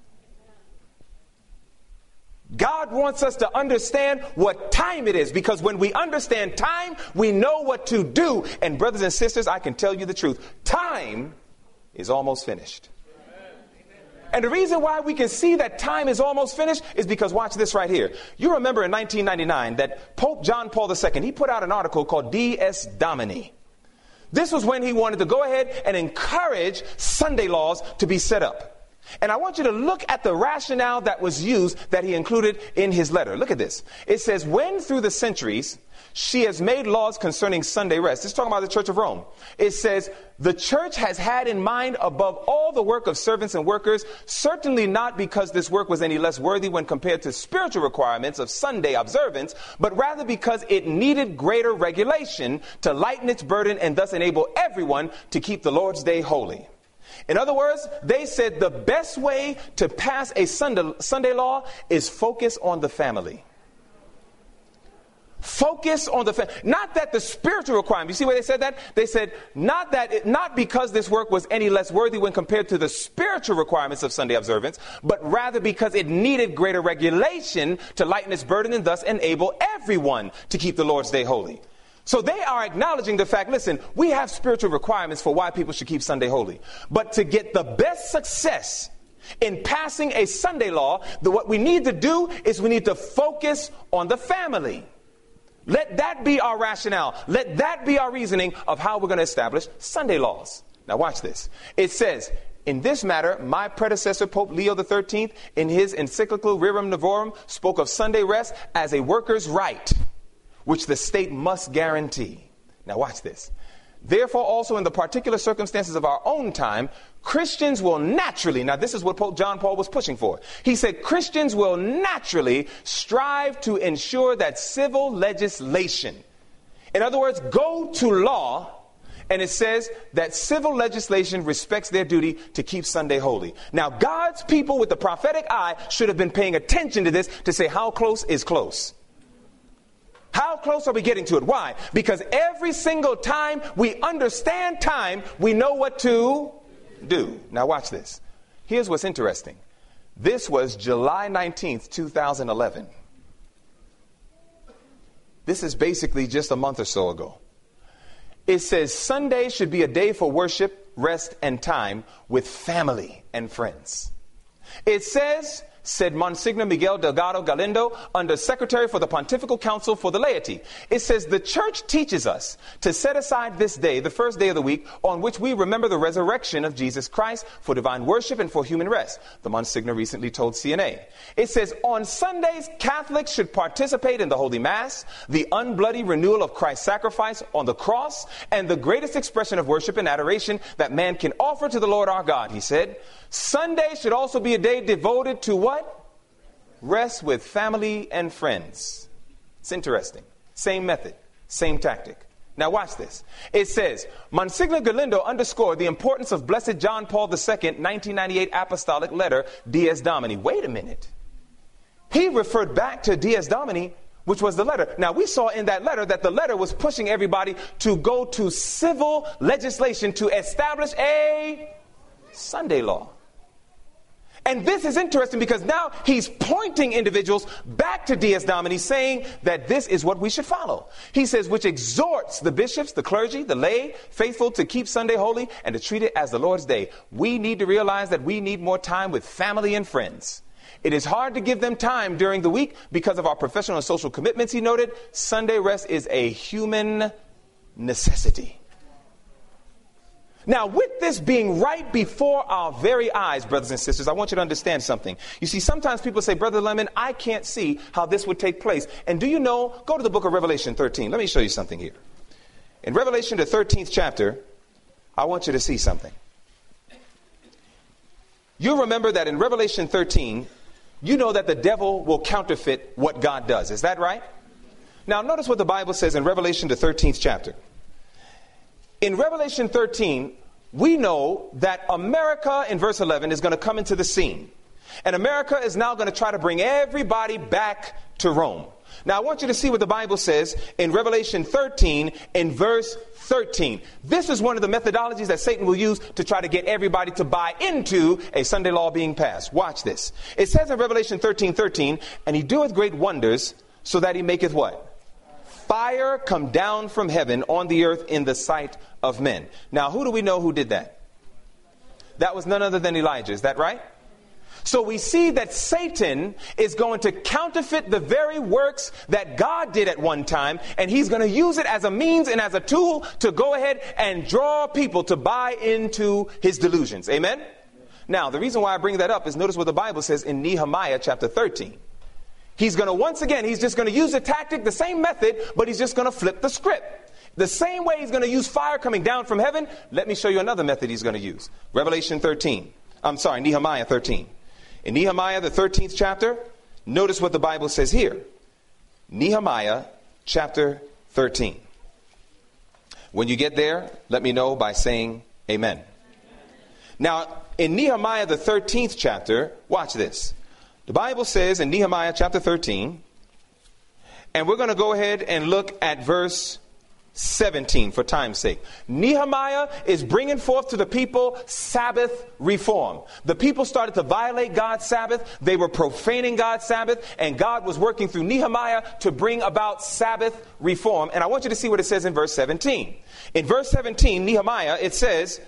God wants us to understand what time it is, because when we understand time, we know what to do. And brothers and sisters, I can tell you the truth. Time is almost finished. And the reason why we can see that time is almost finished is because watch this right here. You remember in nineteen ninety-nine that Pope John Paul the Second, he put out an article called Dies Domini. This was when he wanted to go ahead and encourage Sunday laws to be set up. And I want you to look at the rationale that was used that he included in his letter. Look at this. It says, when through the centuries she has made laws concerning Sunday rest. This is talking about the Church of Rome. It says, the church has had in mind above all the work of servants and workers, certainly not because this work was any less worthy when compared to spiritual requirements of Sunday observance, but rather because it needed greater regulation to lighten its burden and thus enable everyone to keep the Lord's Day holy. In other words, they said the best way to pass a Sunday, Sunday law is focus on the family. Focus on the family. Not that the spiritual requirement. You see where they said that? They said not that, it, not because this work was any less worthy when compared to the spiritual requirements of Sunday observance, but rather because it needed greater regulation to lighten its burden and thus enable everyone to keep the Lord's Day holy. So they are acknowledging the fact, listen, we have spiritual requirements for why people should keep Sunday holy. But to get the best success in passing a Sunday law, the, what we need to do is we need to focus on the family. Let that be our rationale. Let that be our reasoning of how we're going to establish Sunday laws. Now watch this. It says, in this matter, my predecessor, Pope Leo the thirteenth, in his encyclical Rerum Novarum, spoke of Sunday rest as a worker's right, which the state must guarantee. Now watch this. Therefore, also in the particular circumstances of our own time, Christians will naturally, now this is what Pope John Paul was pushing for. He said Christians will naturally strive to ensure that civil legislation, in other words, go to law, and it says that civil legislation respects their duty to keep Sunday holy. Now, God's people with the prophetic eye should have been paying attention to this to say how close is close. How close are we getting to it? Why? Because every single time we understand time, we know what to do. Now watch this. Here's what's interesting. This was July nineteenth, two thousand eleven. This is basically just a month or so ago. It says Sunday should be a day for worship, rest, and time with family and friends. It says, said Monsignor Miguel Delgado Galindo, under Secretary for the Pontifical Council for the Laity. It says the church teaches us to set aside this day, the first day of the week, on which we remember the resurrection of Jesus Christ for divine worship and for human rest. The Monsignor recently told C N A. It says on Sundays, Catholics should participate in the Holy Mass, the unbloody renewal of Christ's sacrifice on the cross, and the greatest expression of worship and adoration that man can offer to the Lord our God, he said. Sunday should also be a day devoted to what? Rest with family and friends. It's interesting. Same method, same tactic. Now watch this. It says, Monsignor Galindo underscored the importance of Blessed John Paul the Second, nineteen ninety-eight apostolic letter, Dies Domini. Wait a minute. He referred back to Dies Domini, which was the letter. Now we saw in that letter that the letter was pushing everybody to go to civil legislation to establish a Sunday law. And this is interesting because now he's pointing individuals back to Dies Domini, saying that this is what we should follow. He says, which exhorts the bishops, the clergy, the lay, faithful to keep Sunday holy and to treat it as the Lord's day. We need to realize that we need more time with family and friends. It is hard to give them time during the week because of our professional and social commitments, he noted. Sunday rest is a human necessity. Now, with this being right before our very eyes, brothers and sisters, I want you to understand something. You see, sometimes people say, Brother Lemon, I can't see how this would take place. And do you know, go to the book of Revelation thirteen. Let me show you something here. In Revelation, the thirteenth chapter, I want you to see something. You remember that in Revelation thirteen, you know that the devil will counterfeit what God does. Is that right? Now, notice what the Bible says in Revelation, the thirteenth chapter. In Revelation thirteen, we know that America, in verse eleven, is going to come into the scene. And America is now going to try to bring everybody back to Rome. Now, I want you to see what the Bible says in Revelation thirteen, in verse thirteen. This is one of the methodologies that Satan will use to try to get everybody to buy into a Sunday law being passed. Watch this. It says in Revelation thirteen, thirteen, and he doeth great wonders, so that he maketh what? Fire come down from heaven on the earth in the sight of men. Now, who do we know who did that? That was none other than Elijah. Is that right? So we see that Satan is going to counterfeit the very works that God did at one time, and he's going to use it as a means and as a tool to go ahead and draw people to buy into his delusions. Amen? Now, the reason why I bring that up is notice what the Bible says in Nehemiah chapter thirteen. He's going to, once again, he's just going to use the tactic, the same method, but he's just going to flip the script. The same way he's going to use fire coming down from heaven, let me show you another method he's going to use. Revelation thirteen. I'm sorry, Nehemiah thirteen. In Nehemiah, the thirteenth chapter, notice what the Bible says here. Nehemiah chapter thirteen. When you get there, let me know by saying amen. Now, in Nehemiah, the thirteenth chapter, watch this. The Bible says in Nehemiah chapter thirteen, and we're going to go ahead and look at verse seventeen for time's sake. Nehemiah is bringing forth to the people Sabbath reform. The people started to violate God's Sabbath. They were profaning God's Sabbath, and God was working through Nehemiah to bring about Sabbath reform. And I want you to see what it says in verse seventeen. In verse seventeen, Nehemiah, it says,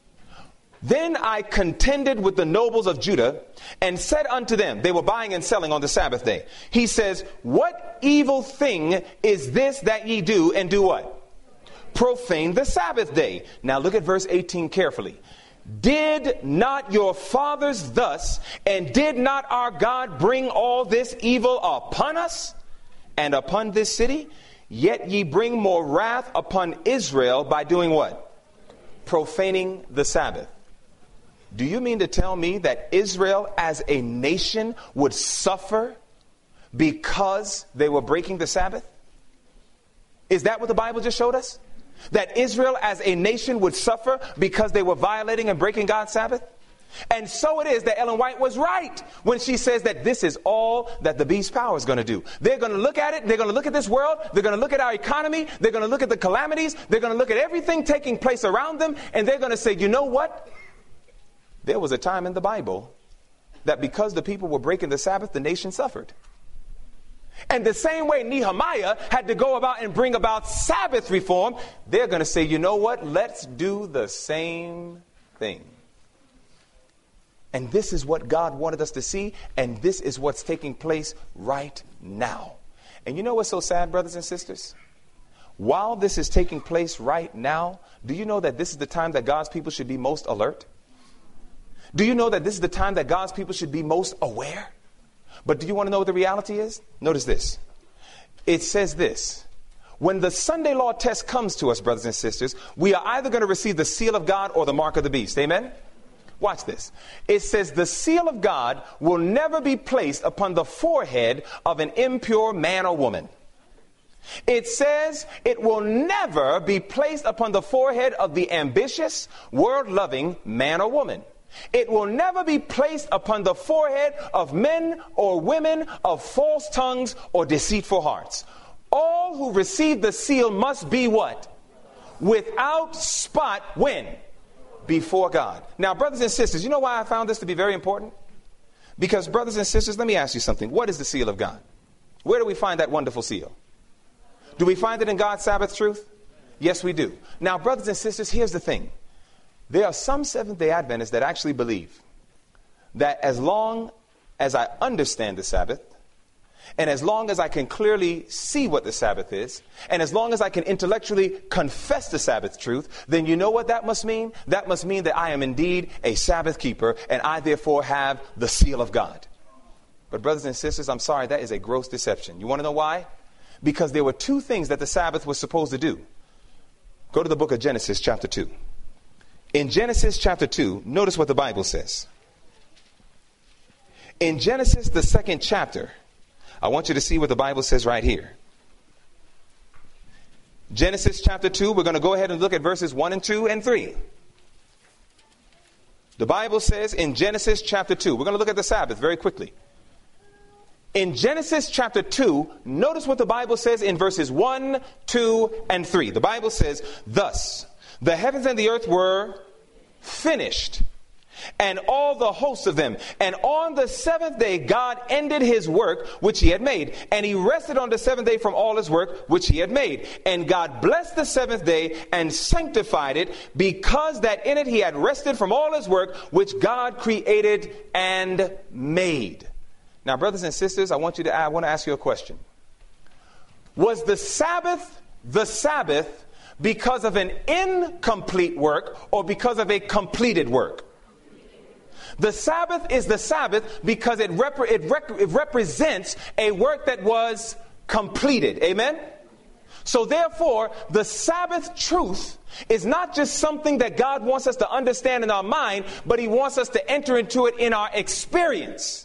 Then I contended with the nobles of Judah and said unto them, they were buying and selling on the Sabbath day. He says, What evil thing is this that ye do, and do what? Profane the Sabbath day. Now look at verse eighteen carefully. Did not your fathers thus, and did not our God bring all this evil upon us and upon this city? Yet ye bring more wrath upon Israel by doing what? Profaning the Sabbath. Do you mean to tell me that Israel as a nation would suffer because they were breaking the Sabbath? Is that what the Bible just showed us? That Israel as a nation would suffer because they were violating and breaking God's Sabbath? And so it is that Ellen White was right when she says that this is all that the beast power is going to do. They're going to look at it. They're going to look at this world. They're going to look at our economy. They're going to look at the calamities. They're going to look at everything taking place around them. And they're going to say, you know what? There was a time in the Bible that because the people were breaking the Sabbath, the nation suffered. And the same way Nehemiah had to go about and bring about Sabbath reform, they're going to say, you know what? Let's do the same thing. And this is what God wanted us to see, and this is what's taking place right now. And you know what's so sad, brothers and sisters? While this is taking place right now, do you know that this is the time that God's people should be most alert? Do you know that this is the time that God's people should be most aware? But do you want to know what the reality is? Notice this. It says this. When the Sunday law test comes to us, brothers and sisters, we are either going to receive the seal of God or the mark of the beast. Amen? Watch this. It says the seal of God will never be placed upon the forehead of an impure man or woman. It says it will never be placed upon the forehead of the ambitious, world-loving man or woman. It will never be placed upon the forehead of men or women of false tongues or deceitful hearts. All who receive the seal must be what? Without spot when? Before God. Now, brothers and sisters, you know why I found this to be very important? Because, brothers and sisters, let me ask you something. What is the seal of God? Where do we find that wonderful seal? Do we find it in God's Sabbath truth? Yes, we do. Now, brothers and sisters, here's the thing. There are some Seventh-day Adventists that actually believe that as long as I understand the Sabbath, and as long as I can clearly see what the Sabbath is, and as long as I can intellectually confess the Sabbath truth, then you know what that must mean? That must mean that I am indeed a Sabbath keeper, and I therefore have the seal of God. But brothers and sisters, I'm sorry, that is a gross deception. You want to know why? Because there were two things that the Sabbath was supposed to do. Go to the book of Genesis chapter two. In Genesis chapter two, notice what the Bible says. In Genesis, the second chapter, I want you to see what the Bible says right here. Genesis chapter two, we're going to go ahead and look at verses one and two and three. The Bible says in Genesis chapter two, we're going to look at the Sabbath very quickly. In Genesis chapter two, notice what the Bible says in verses one, two, and three. The Bible says, thus, the heavens and the earth were finished, and all the hosts of them. And on the seventh day, God ended his work which he had made. And he rested on the seventh day from all his work which he had made. And God blessed the seventh day and sanctified it, because that in it he had rested from all his work which God created and made. Now, brothers and sisters, I want you to, I want to ask you a question. Was the Sabbath the Sabbath because of an incomplete work or because of a completed work? The Sabbath is the Sabbath because it, rep- it, rec- it represents a work that was completed. Amen? So therefore, the Sabbath truth is not just something that God wants us to understand in our mind, but he wants us to enter into it in our experience.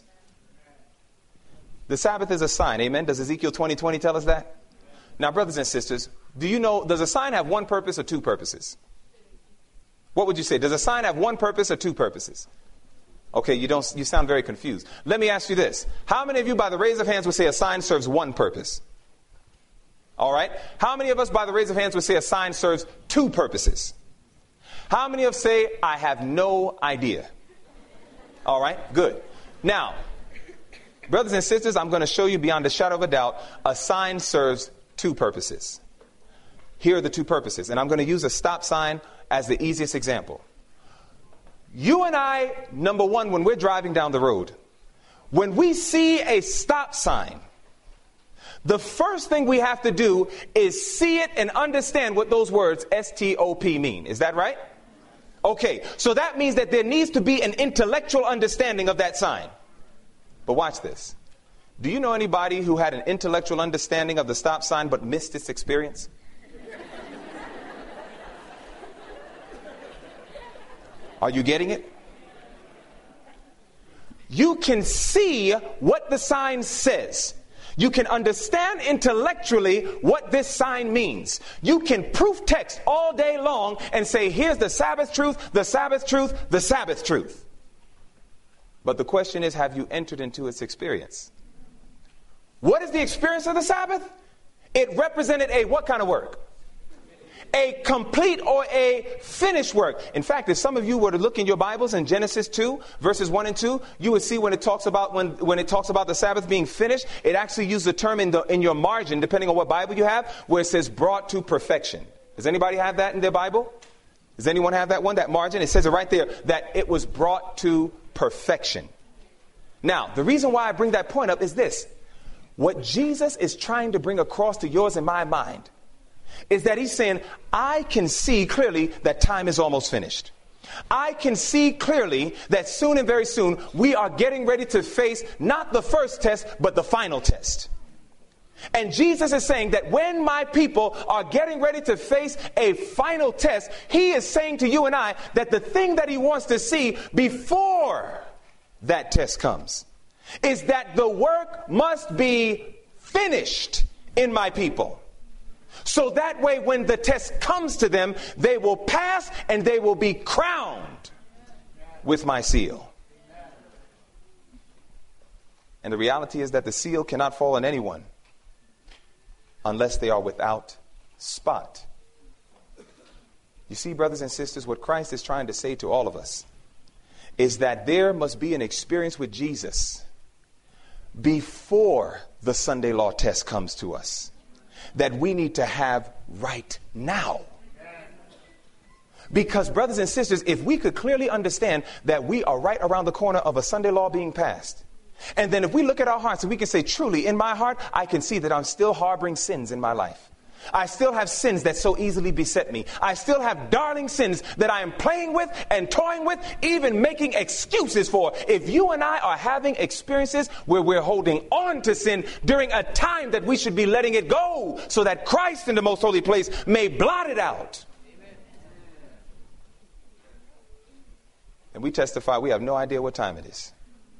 The Sabbath is a sign. Amen? Does Ezekiel twenty twenty tell us that? Now, brothers and sisters, do you know, does a sign have one purpose or two purposes? What would you say? Does a sign have one purpose or two purposes? Okay, you don't. You sound very confused. Let me ask you this. How many of you, by the raise of hands, would say a sign serves one purpose? All right. How many of us, by the raise of hands, would say a sign serves two purposes? How many of us say, I have no idea? All right, good. Now, brothers and sisters, I'm going to show you beyond a shadow of a doubt, a sign serves two purposes. Here are the two purposes, and I'm going to use a stop sign as the easiest example. You and I, number one, when we're driving down the road, when we see a stop sign, the first thing we have to do is see it and understand what those words S T O P mean. Is that right? Okay, so that means that there needs to be an intellectual understanding of that sign. But watch this. Do you know anybody who had an intellectual understanding of the stop sign but missed its experience? Are you getting it? You can see what the sign says. You can understand intellectually what this sign means. You can proof text all day long and say, here's the Sabbath truth, the Sabbath truth, the Sabbath truth. But the question is, have you entered into its experience? What is the experience of the Sabbath? It represented a what kind of work? A complete or a finished work. In fact, if some of you were to look in your Bibles in Genesis two, verses one and two, you would see when it talks about when, when it talks about the Sabbath being finished, it actually used the term in the in your margin, depending on what Bible you have, where it says brought to perfection. Does anybody have that in their Bible? Does anyone have that one, that margin? It says it right there, that it was brought to perfection. Now, the reason why I bring that point up is this. What Jesus is trying to bring across to yours and my mind is that he's saying, I can see clearly that time is almost finished. I can see clearly that soon and very soon we are getting ready to face not the first test, but the final test. And Jesus is saying that when my people are getting ready to face a final test, he is saying to you and I that the thing that he wants to see before that test comes is that the work must be finished in my people. So that way, when the test comes to them, they will pass and they will be crowned with my seal. And the reality is that the seal cannot fall on anyone unless they are without spot. You see, brothers and sisters, what Christ is trying to say to all of us is that there must be an experience with Jesus before the Sunday law test comes to us that we need to have right now. Because, brothers and sisters, if we could clearly understand that we are right around the corner of a Sunday law being passed, And then if we look at our hearts and we can say, truly, in my heart, I can see that I'm still harboring sins in my life. I still have sins that so easily beset me. I still have darling sins that I am playing with and toying with, even making excuses for. If you and I are having experiences where we're holding on to sin during a time that we should be letting it go so that Christ in the most holy place may blot it out. Amen. And we testify we have no idea what time it is.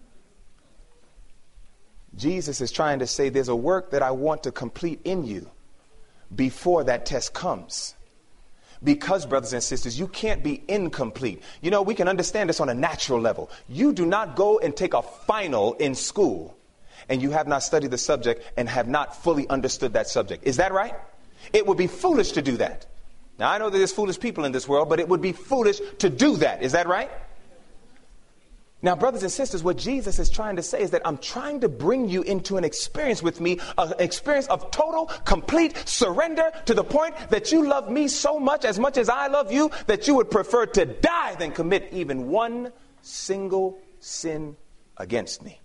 Jesus is trying to say there's a work that I want to complete in you before that test comes. Because, brothers and sisters, you can't be incomplete. You know, we can understand this on a natural level. You do not go and take a final in school and you have not studied the subject and have not fully understood that subject. Is that right? It would be foolish to do that. Now, I know that there's foolish people in this world, but it would be foolish to do that. Is that right? Now, brothers and sisters, what Jesus is trying to say is that I'm trying to bring you into an experience with me, an experience of total, complete surrender to the point that you love me so much, as much as I love you, that you would prefer to die than commit even one single sin against me.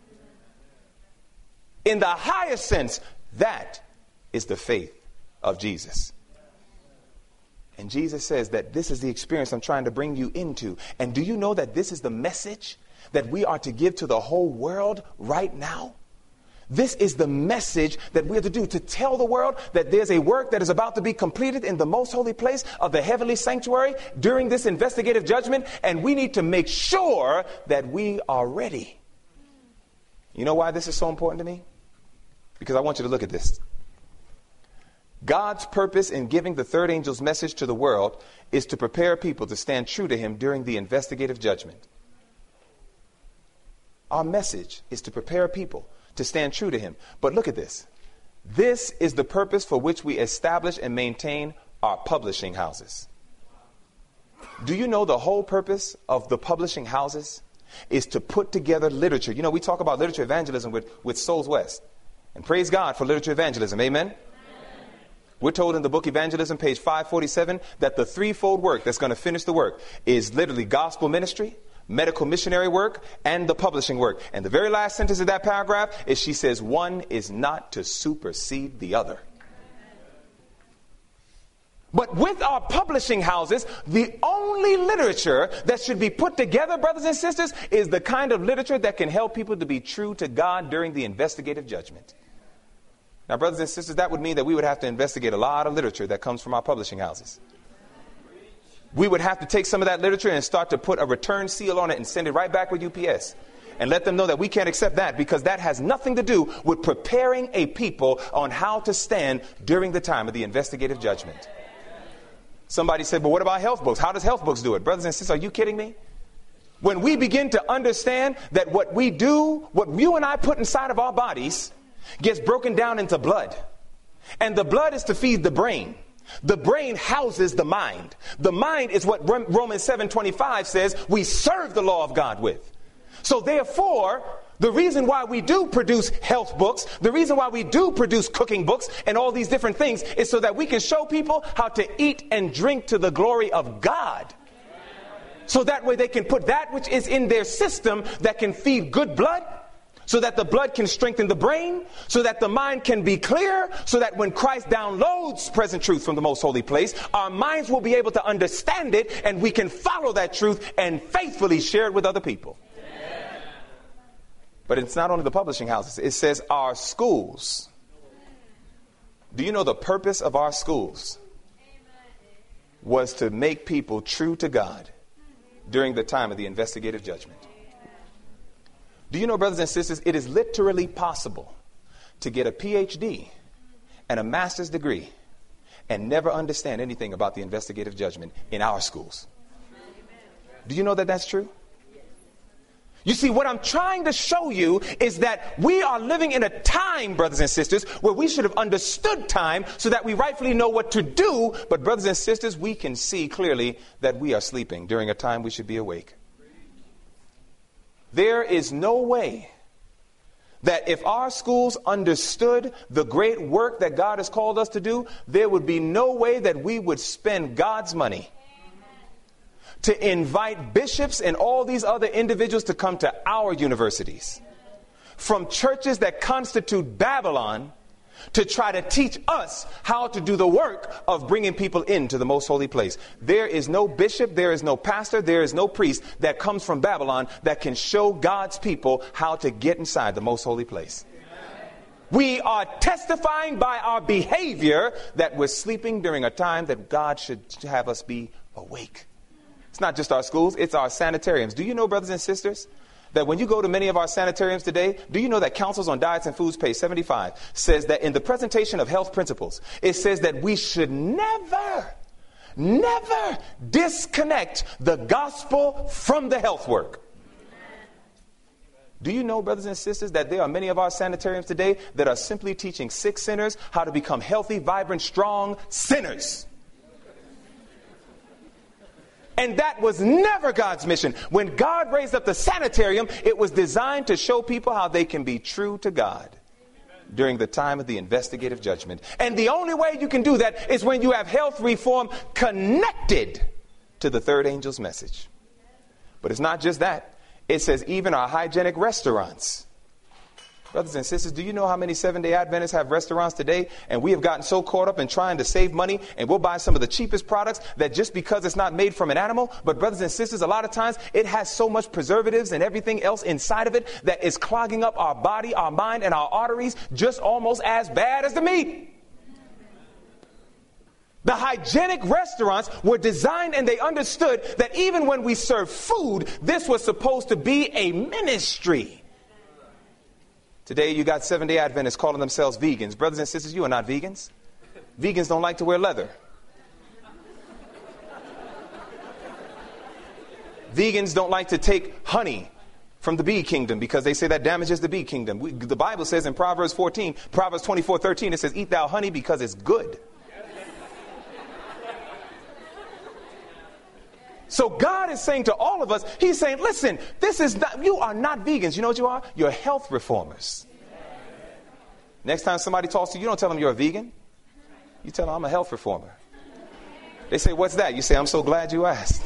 In the highest sense, that is the faith of Jesus. And Jesus says that this is the experience I'm trying to bring you into. And do you know that this is the message that we are to give to the whole world right now? This is the message that we are to do, to tell the world that there's a work that is about to be completed in the most holy place of the heavenly sanctuary during this investigative judgment. And we need to make sure that we are ready. You know why this is so important to me? Because I want you to look at this. God's purpose in giving the third angel's message to the world is to prepare people to stand true to him during the investigative judgment. Our message is to prepare people to stand true to him. But look at this. This is the purpose for which we establish and maintain our publishing houses. Do you know the whole purpose of the publishing houses is to put together literature? You know, we talk about literature evangelism with, with Souls West. And praise God for literature evangelism. Amen? We're told in the book Evangelism, page five forty-seven, that the threefold work that's going to finish the work is literally gospel ministry, medical missionary work, and the publishing work. And the very last sentence of that paragraph is she says, one is not to supersede the other. But with our publishing houses, the only literature that should be put together, brothers and sisters, is the kind of literature that can help people to be true to God during the investigative judgment. Now, brothers and sisters, that would mean that we would have to investigate a lot of literature that comes from our publishing houses. We would have to take some of that literature and start to put a return seal on it and send it right back with U P S. And let them know that we can't accept that, because that has nothing to do with preparing a people on how to stand during the time of the investigative judgment. Somebody said, but what about health books? How does health books do it? Brothers and sisters, are you kidding me? When we begin to understand that what we do, what you and I put inside of our bodies, gets broken down into blood. And the blood is to feed the brain. The brain houses the mind. The mind is what Romans seven twenty-five says we serve the law of God with. So therefore, the reason why we do produce health books, the reason why we do produce cooking books and all these different things is so that we can show people how to eat and drink to the glory of God. So that way they can put that which is in their system that can feed good blood, so that the blood can strengthen the brain, so that the mind can be clear, so that when Christ downloads present truth from the most holy place, our minds will be able to understand it, and we can follow that truth and faithfully share it with other people. Yeah. But it's not only the publishing houses. It says our schools. Do you know the purpose of our schools was to make people true to God during the time of the investigative judgment? Do you know, brothers and sisters, it is literally possible to get a P H D and a master's degree and never understand anything about the investigative judgment in our schools. Do you know that that's true? You see, what I'm trying to show you is that we are living in a time, brothers and sisters, where we should have understood time so that we rightfully know what to do. But brothers and sisters, we can see clearly that we are sleeping during a time we should be awake. There is no way that if our schools understood the great work that God has called us to do, there would be no way that we would spend God's money to invite bishops and all these other individuals to come to our universities. from churches that constitute Babylon to try to teach us how to do the work of bringing people into the most holy place. There is no bishop, there is no pastor, there is no priest that comes from Babylon that can show God's people how to get inside the most holy place. We are testifying by our behavior that we're sleeping during a time that God should have us be awake. It's not just our schools, it's our sanitariums. Do you know, brothers and sisters, that when you go to many of our sanitariums today, do you know that Councils on Diets and Foods, page seventy-five, says that in the presentation of health principles, it says that we should never, never disconnect the gospel from the health work. Do you know, brothers and sisters, that there are many of our sanitariums today that are simply teaching sick sinners how to become healthy, vibrant, strong sinners? And that was never God's mission. When God raised up the sanitarium, it was designed to show people how they can be true to God during the time of the investigative judgment. And the only way you can do that is when you have health reform connected to the third angel's message. But it's not just that. It says even our hygienic restaurants. Brothers and sisters, do you know how many Seventh-day Adventists have restaurants today? And we have gotten so caught up in trying to save money, and we'll buy some of the cheapest products that just because it's not made from an animal. But brothers and sisters, a lot of times it has so much preservatives and everything else inside of it that is clogging up our body, our mind, and our arteries just almost as bad as the meat. The hygienic restaurants were designed and they understood that even when we serve food, this was supposed to be a ministry. Today you got Seventh-day Adventists calling themselves vegans. Brothers and sisters, you are not vegans. Vegans don't like to wear leather. Vegans don't like to take honey from the bee kingdom because they say that damages the bee kingdom. We, the Bible says in Proverbs fourteen, Proverbs twenty-four thirteen, it says, eat thou honey because it's good. So God is saying to all of us, he's saying, listen, this is not, you are not vegans. You know what you are? You're health reformers. Next time somebody talks to you, you don't tell them you're a vegan. You tell them I'm a health reformer. They say, what's that? You say, I'm so glad you asked.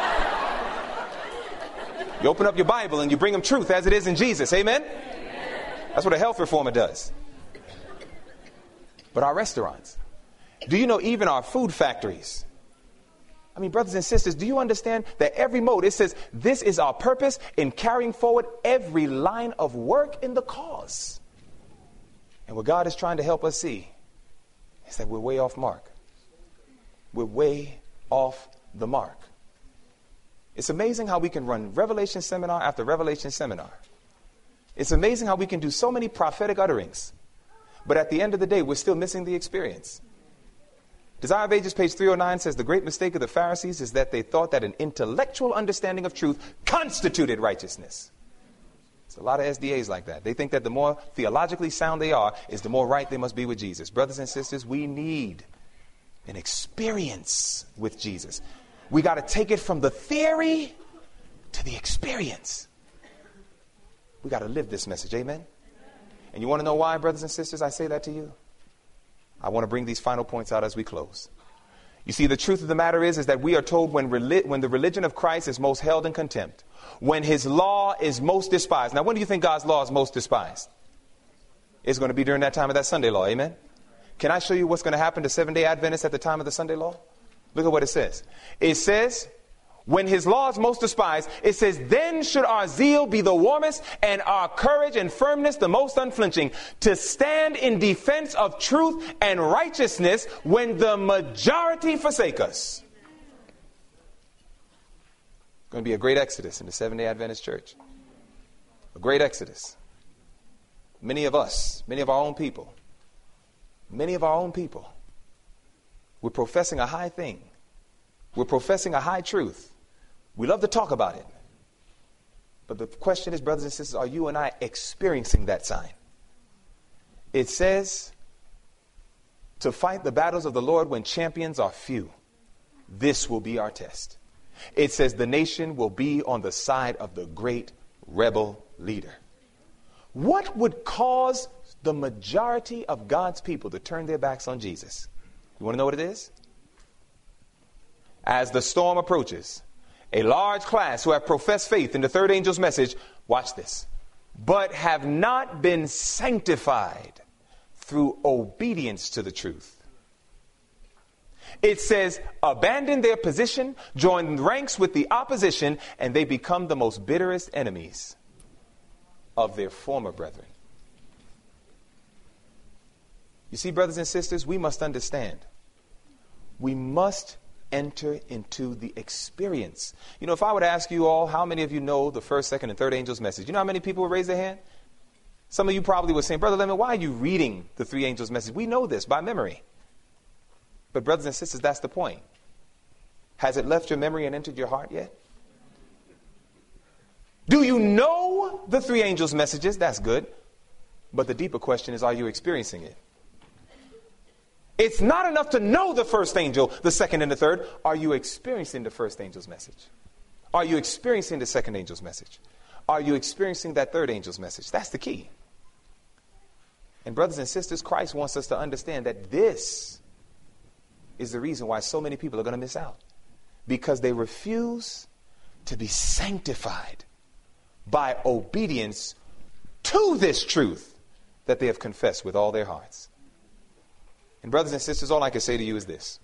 You open up your Bible and you bring them truth as it is in Jesus. Amen? That's what a health reformer does. But our restaurants, do you know even our food factories? I mean, brothers and sisters, do you understand that every mode, it says this is our purpose in carrying forward every line of work in the cause. And what God is trying to help us see is that we're way off mark. We're way off the mark. It's amazing how we can run Revelation seminar after Revelation seminar. It's amazing how we can do so many prophetic utterings. But at the end of the day, we're still missing the experience. Desire of Ages, page three oh nine, says the great mistake of the Pharisees is that they thought that an intellectual understanding of truth constituted righteousness. There's a lot of S D As like that. They think that the more theologically sound they are is the more right they must be with Jesus. Brothers and sisters, we need an experience with Jesus. We got to take it from the theory to the experience. We got to live this message. Amen? And you want to know why, brothers and sisters, I say that to you? I want to bring these final points out as we close. You see, the truth of the matter is, is that we are told when, reli- when the religion of Christ is most held in contempt, when his law is most despised. Now, when do you think God's law is most despised? It's going to be during that time of that Sunday law. Amen? Can I show you what's going to happen to Seventh-day Adventists at the time of the Sunday law? Look at what it says. It says, when his law is most despised, it says, then should our zeal be the warmest and our courage and firmness the most unflinching, to stand in defense of truth and righteousness when the majority forsake us. Going to be a great exodus in the Seventh-day Adventist church. A great exodus. Many of us, many of our own people, many of our own people, we're professing a high thing. We're professing a high truth. We love to talk about it. But the question is, brothers and sisters, are you and I experiencing that sign? It says to fight the battles of the Lord when champions are few. This will be our test. It says the nation will be on the side of the great rebel leader. What would cause the majority of God's people to turn their backs on Jesus? You want to know what it is? As the storm approaches, a large class who have professed faith in the third angel's message, watch this, but have not been sanctified through obedience to the truth. It says, abandon their position, join ranks with the opposition, and they become the most bitterest enemies of their former brethren. You see, brothers and sisters, we must understand. We must enter into the experience. You know, if I would ask you all, how many of you know the first, second, and third angel's message? You know how many people would raise their hand? Some of you probably would say, Brother Lemon, why are you reading the three angels' message? We know this by memory. But brothers and sisters, that's the point. Has it left your memory and entered your heart yet? Do you know the three angels' messages? That's good. But the deeper question is, are you experiencing it? It's not enough to know the first angel, the second, and the third. Are you experiencing the first angel's message? Are you experiencing the second angel's message? Are you experiencing that third angel's message? That's the key. And brothers and sisters, Christ wants us to understand that this is the reason why so many people are going to miss out. Because they refuse to be sanctified by obedience to this truth that they have confessed with all their hearts. And brothers and sisters, all I can say to you is this.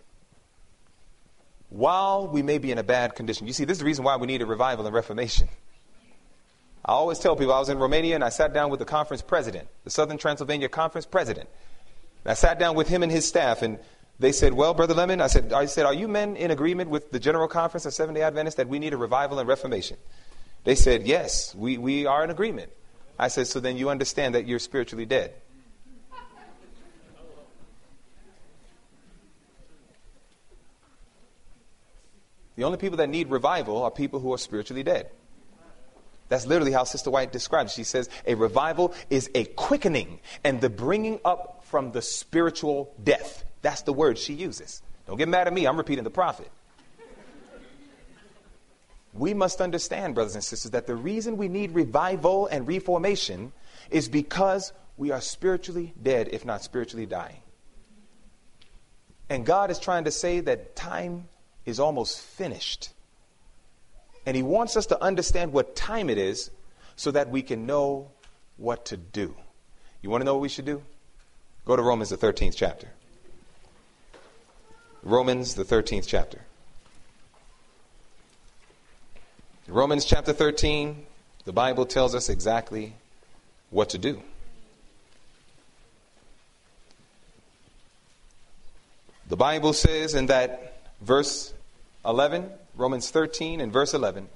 While we may be in a bad condition, you see, this is the reason why we need a revival and reformation. I always tell people, I was in Romania and I sat down with the conference president, the Southern Transylvania Conference president. And I sat down with him and his staff, and they said, well, Brother Lemon, I said, I said, are you men in agreement with the General Conference of Seventh-day Adventists that we need a revival and reformation? They said, yes, we, we are in agreement. I said, so then you understand that you're spiritually dead. The only people that need revival are people who are spiritually dead. That's literally how Sister White describes it. She says a revival is a quickening and the bringing up from the spiritual death. That's the word she uses. Don't get mad at me. I'm repeating the prophet. We must understand, brothers and sisters, that the reason we need revival and reformation is because we are spiritually dead, if not spiritually dying. And God is trying to say that time is almost finished. And he wants us to understand what time it is so that we can know what to do. You want to know what we should do? Go to Romans, the thirteenth chapter. Romans, the thirteenth chapter. Romans chapter thirteen, the Bible tells us exactly what to do. The Bible says in that verse eleven, Romans thirteen and verse eleven,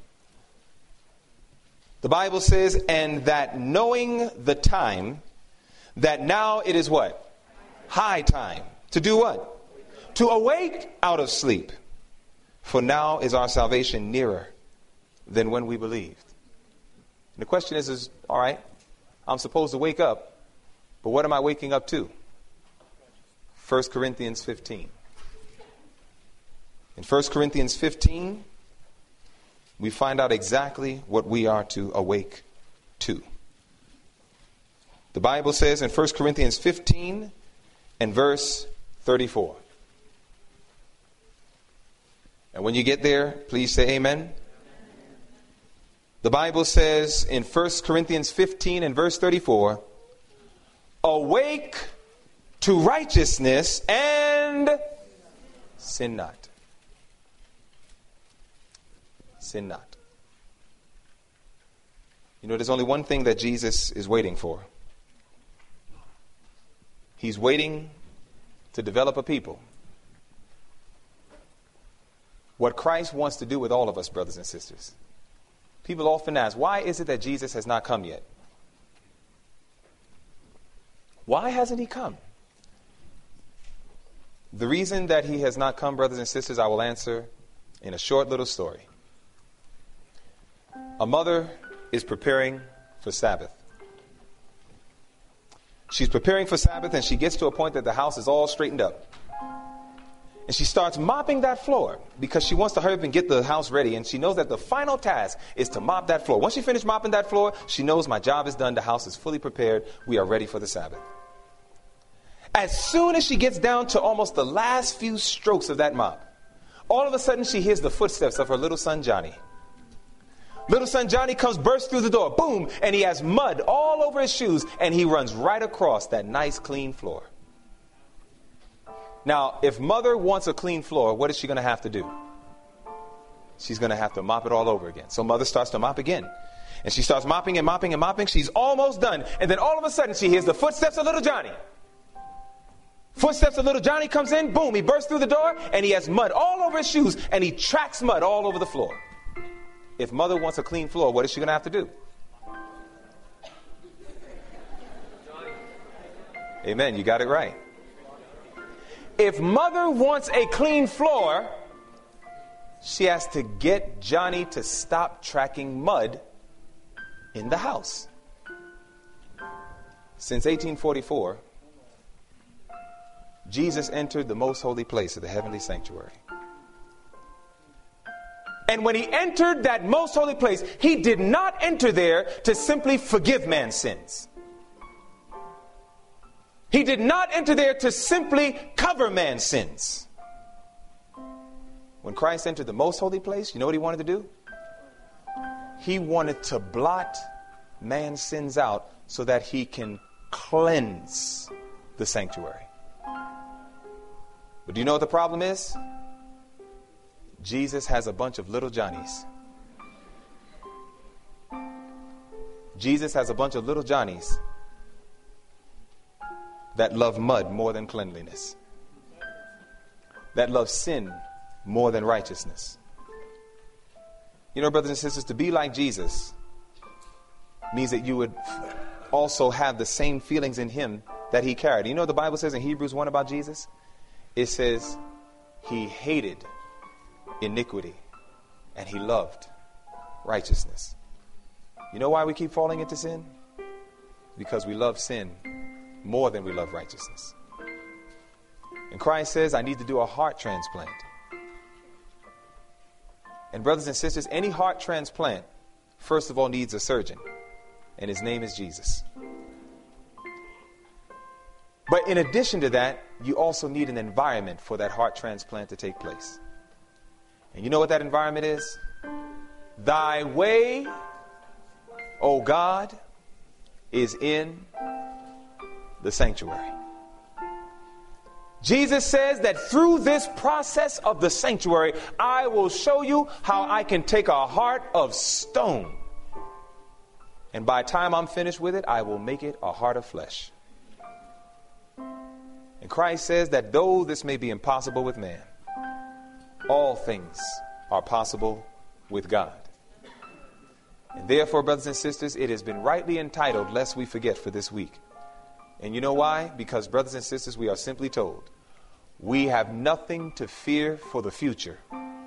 the Bible says, and that knowing the time, that now it is what? High time. To do what? To awake out of sleep. For now is our salvation nearer than when we believed. And the question is, is, all right, I'm supposed to wake up, but what am I waking up to? First Corinthians fifteen. In First Corinthians fifteen, we find out exactly what we are to awake to. The Bible says in First Corinthians fifteen and verse thirty-four. And when you get there, please say amen. The Bible says in First Corinthians fifteen and verse thirty-four, awake to righteousness and sin not. Sin not. You know, there's only one thing that Jesus is waiting for. He's waiting to develop a people. What Christ wants to do with all of us, brothers and sisters. People often ask, why is it that Jesus has not come yet? Why hasn't he come? The reason that he has not come, brothers and sisters, I will answer in a short little story. A mother is preparing for Sabbath. She's preparing for Sabbath and she gets to a point that the house is all straightened up. And she starts mopping that floor because she wants to hurry up and get the house ready. And she knows that the final task is to mop that floor. Once she finishes mopping that floor, she knows my job is done. The house is fully prepared. We are ready for the Sabbath. As soon as she gets down to almost the last few strokes of that mop, all of a sudden she hears the footsteps of her little son, Johnny. Little son Johnny comes, bursts through the door, boom, and he has mud all over his shoes, and he runs right across that nice clean floor. Now, if mother wants a clean floor, what is she going to have to do? She's going to have to mop it all over again. So mother starts to mop again. And she starts mopping and mopping and mopping. She's almost done. And then all of a sudden she hears the footsteps of little Johnny. Footsteps of little Johnny comes in, boom, he bursts through the door, and he has mud all over his shoes, and he tracks mud all over the floor. If mother wants a clean floor, what is she going to have to do? Amen. You got it right. If mother wants a clean floor, she has to get Johnny to stop tracking mud in the house. Since eighteen forty-four, Jesus entered the most holy place of the heavenly sanctuary. And when he entered that most holy place, he did not enter there to simply forgive man's sins. He did not enter there to simply cover man's sins. When Christ entered the most holy place, you know what he wanted to do? He wanted to blot man's sins out so that he can cleanse the sanctuary. But do you know what the problem is? Jesus has a bunch of little Johnnies. Jesus has a bunch of little Johnnies that love mud more than cleanliness, that love sin more than righteousness. You know, brothers and sisters, to be like Jesus means that you would also have the same feelings in him that he carried. You know what the Bible says in Hebrews one about Jesus? It says he hated iniquity and he loved righteousness. You know why we keep falling into sin? Because we love sin more than we love righteousness. And Christ says, I need to do a heart transplant. And brothers and sisters, any heart transplant, first of all, needs a surgeon. And his name is Jesus. But in addition to that, you also need an environment for that heart transplant to take place. And you know what that environment is? Thy way, O God, is in the sanctuary. Jesus says that through this process of the sanctuary, I will show you how I can take a heart of stone. And by the time I'm finished with it, I will make it a heart of flesh. And Christ says that though this may be impossible with man, all things are possible with God. And therefore, brothers and sisters, it has been rightly entitled, Lest We Forget, for this week. And you know why? Because, brothers and sisters, we are simply told, we have nothing to fear for the future,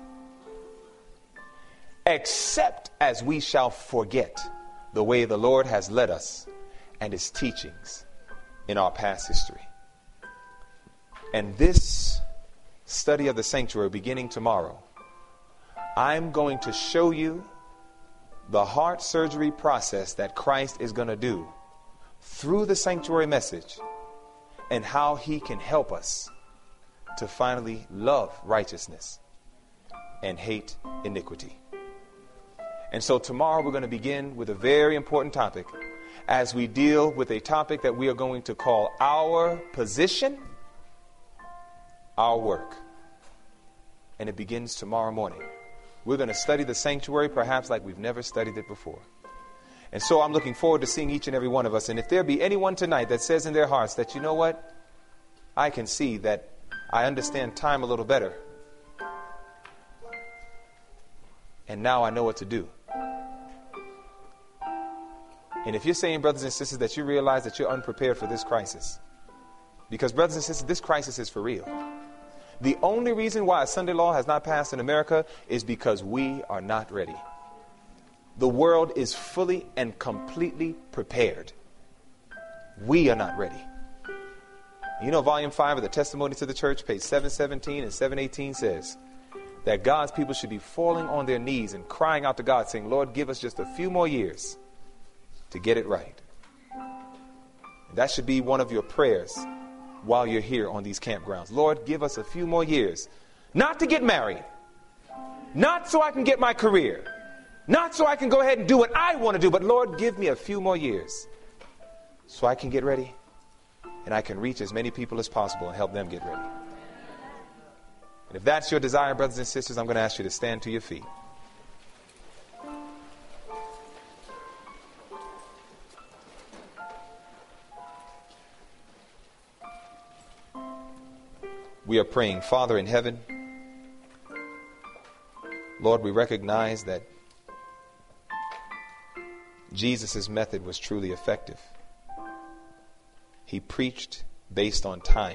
except as we shall forget the way the Lord has led us and his teachings in our past history. And this study of the sanctuary beginning tomorrow, I'm going to show you the heart surgery process that Christ is going to do through the sanctuary message and how he can help us to finally love righteousness and hate iniquity. And so tomorrow we're going to begin with a very important topic as we deal with a topic that we are going to call our position, our work. And it begins tomorrow morning. We're going to study the sanctuary perhaps like we've never studied it before. And so I'm looking forward to seeing each and every one of us. And if there be anyone tonight that says in their hearts that, you know what, I can see that I understand time a little better. And now I know what to do. And if you're saying, brothers and sisters, that you realize that you're unprepared for this crisis, because, brothers and sisters, this crisis is for real. The only reason why a Sunday law has not passed in America is because we are not ready. The world is fully and completely prepared. We are not ready. You know, volume five of the Testimony to the Church, page seven seventeen and seven eighteen says that God's people should be falling on their knees and crying out to God, saying, Lord, give us just a few more years to get it right. And that should be one of your prayers while you're here on these campgrounds. Lord, give us a few more years, not to get married, not so I can get my career, Not so I can go ahead and do what I want to do, but Lord, give me a few more years so I can get ready and I can reach as many people as possible and help them get ready. And if that's your desire, brothers and sisters, I'm going to ask you to stand to your feet. We are praying, Father in heaven, Lord, we recognize that Jesus' method was truly effective. He preached based on time,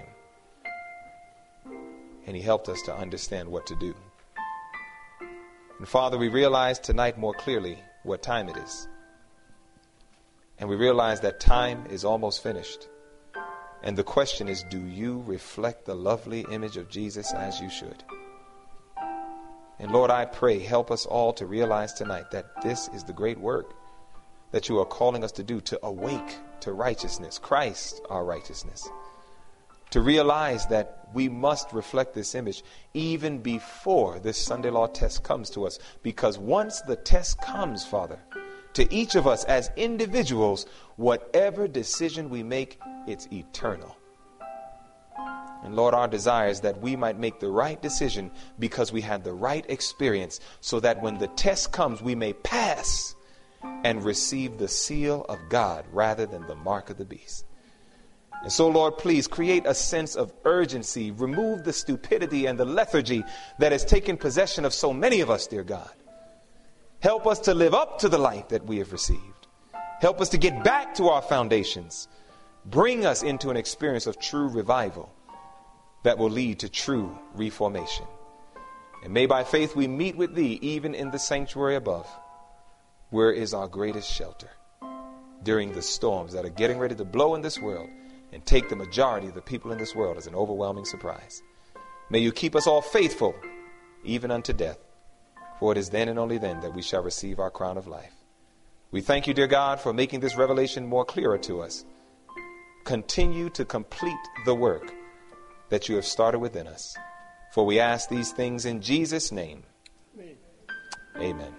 and he helped us to understand what to do. And Father, we realize tonight more clearly what time it is. And we realize that time is almost finished. And the question is, do you reflect the lovely image of Jesus as you should? And Lord, I pray, help us all to realize tonight that this is the great work that you are calling us to do, to awake to righteousness, Christ our righteousness. To realize that we must reflect this image even before this Sunday law test comes to us. Because once the test comes, Father, to each of us as individuals, whatever decision we make, it's eternal. And Lord, our desire is that we might make the right decision because we had the right experience, so that when the test comes, we may pass and receive the seal of God rather than the mark of the beast. And so, Lord, please create a sense of urgency. Remove the stupidity and the lethargy that has taken possession of so many of us, dear God. Help us to live up to the light that we have received. Help us to get back to our foundations. Bring us into an experience of true revival that will lead to true reformation. And may by faith we meet with thee even in the sanctuary above, where is our greatest shelter during the storms that are getting ready to blow in this world and take the majority of the people in this world as an overwhelming surprise. May you keep us all faithful even unto death, for it is then and only then that we shall receive our crown of life. We thank you, dear God, for making this revelation more clearer to us. Continue to complete the work that you have started within us. For we ask these things in Jesus' name. Amen. Amen.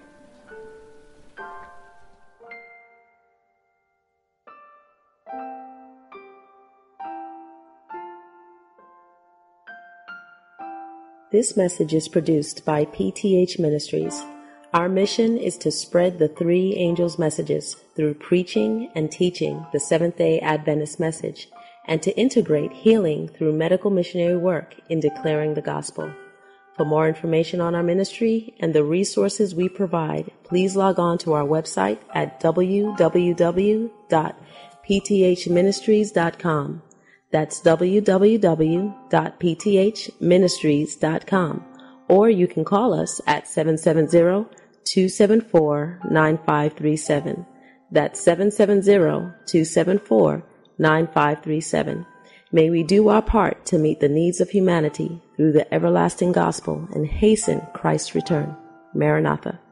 This message is produced by P T H Ministries. Our mission is to spread the three angels' messages through preaching and teaching the Seventh-day Adventist message, and to integrate healing through medical missionary work in declaring the gospel. For more information on our ministry and the resources we provide, please log on to our website at w w w dot p t h ministries dot com. That's w w w dot p t h ministries dot com. Or you can call us at seven seven zero, two seven four, nine five three seven. That's seven seven zero, two seven four, nine five three seven. May we do our part to meet the needs of humanity through the everlasting gospel and hasten Christ's return. Maranatha.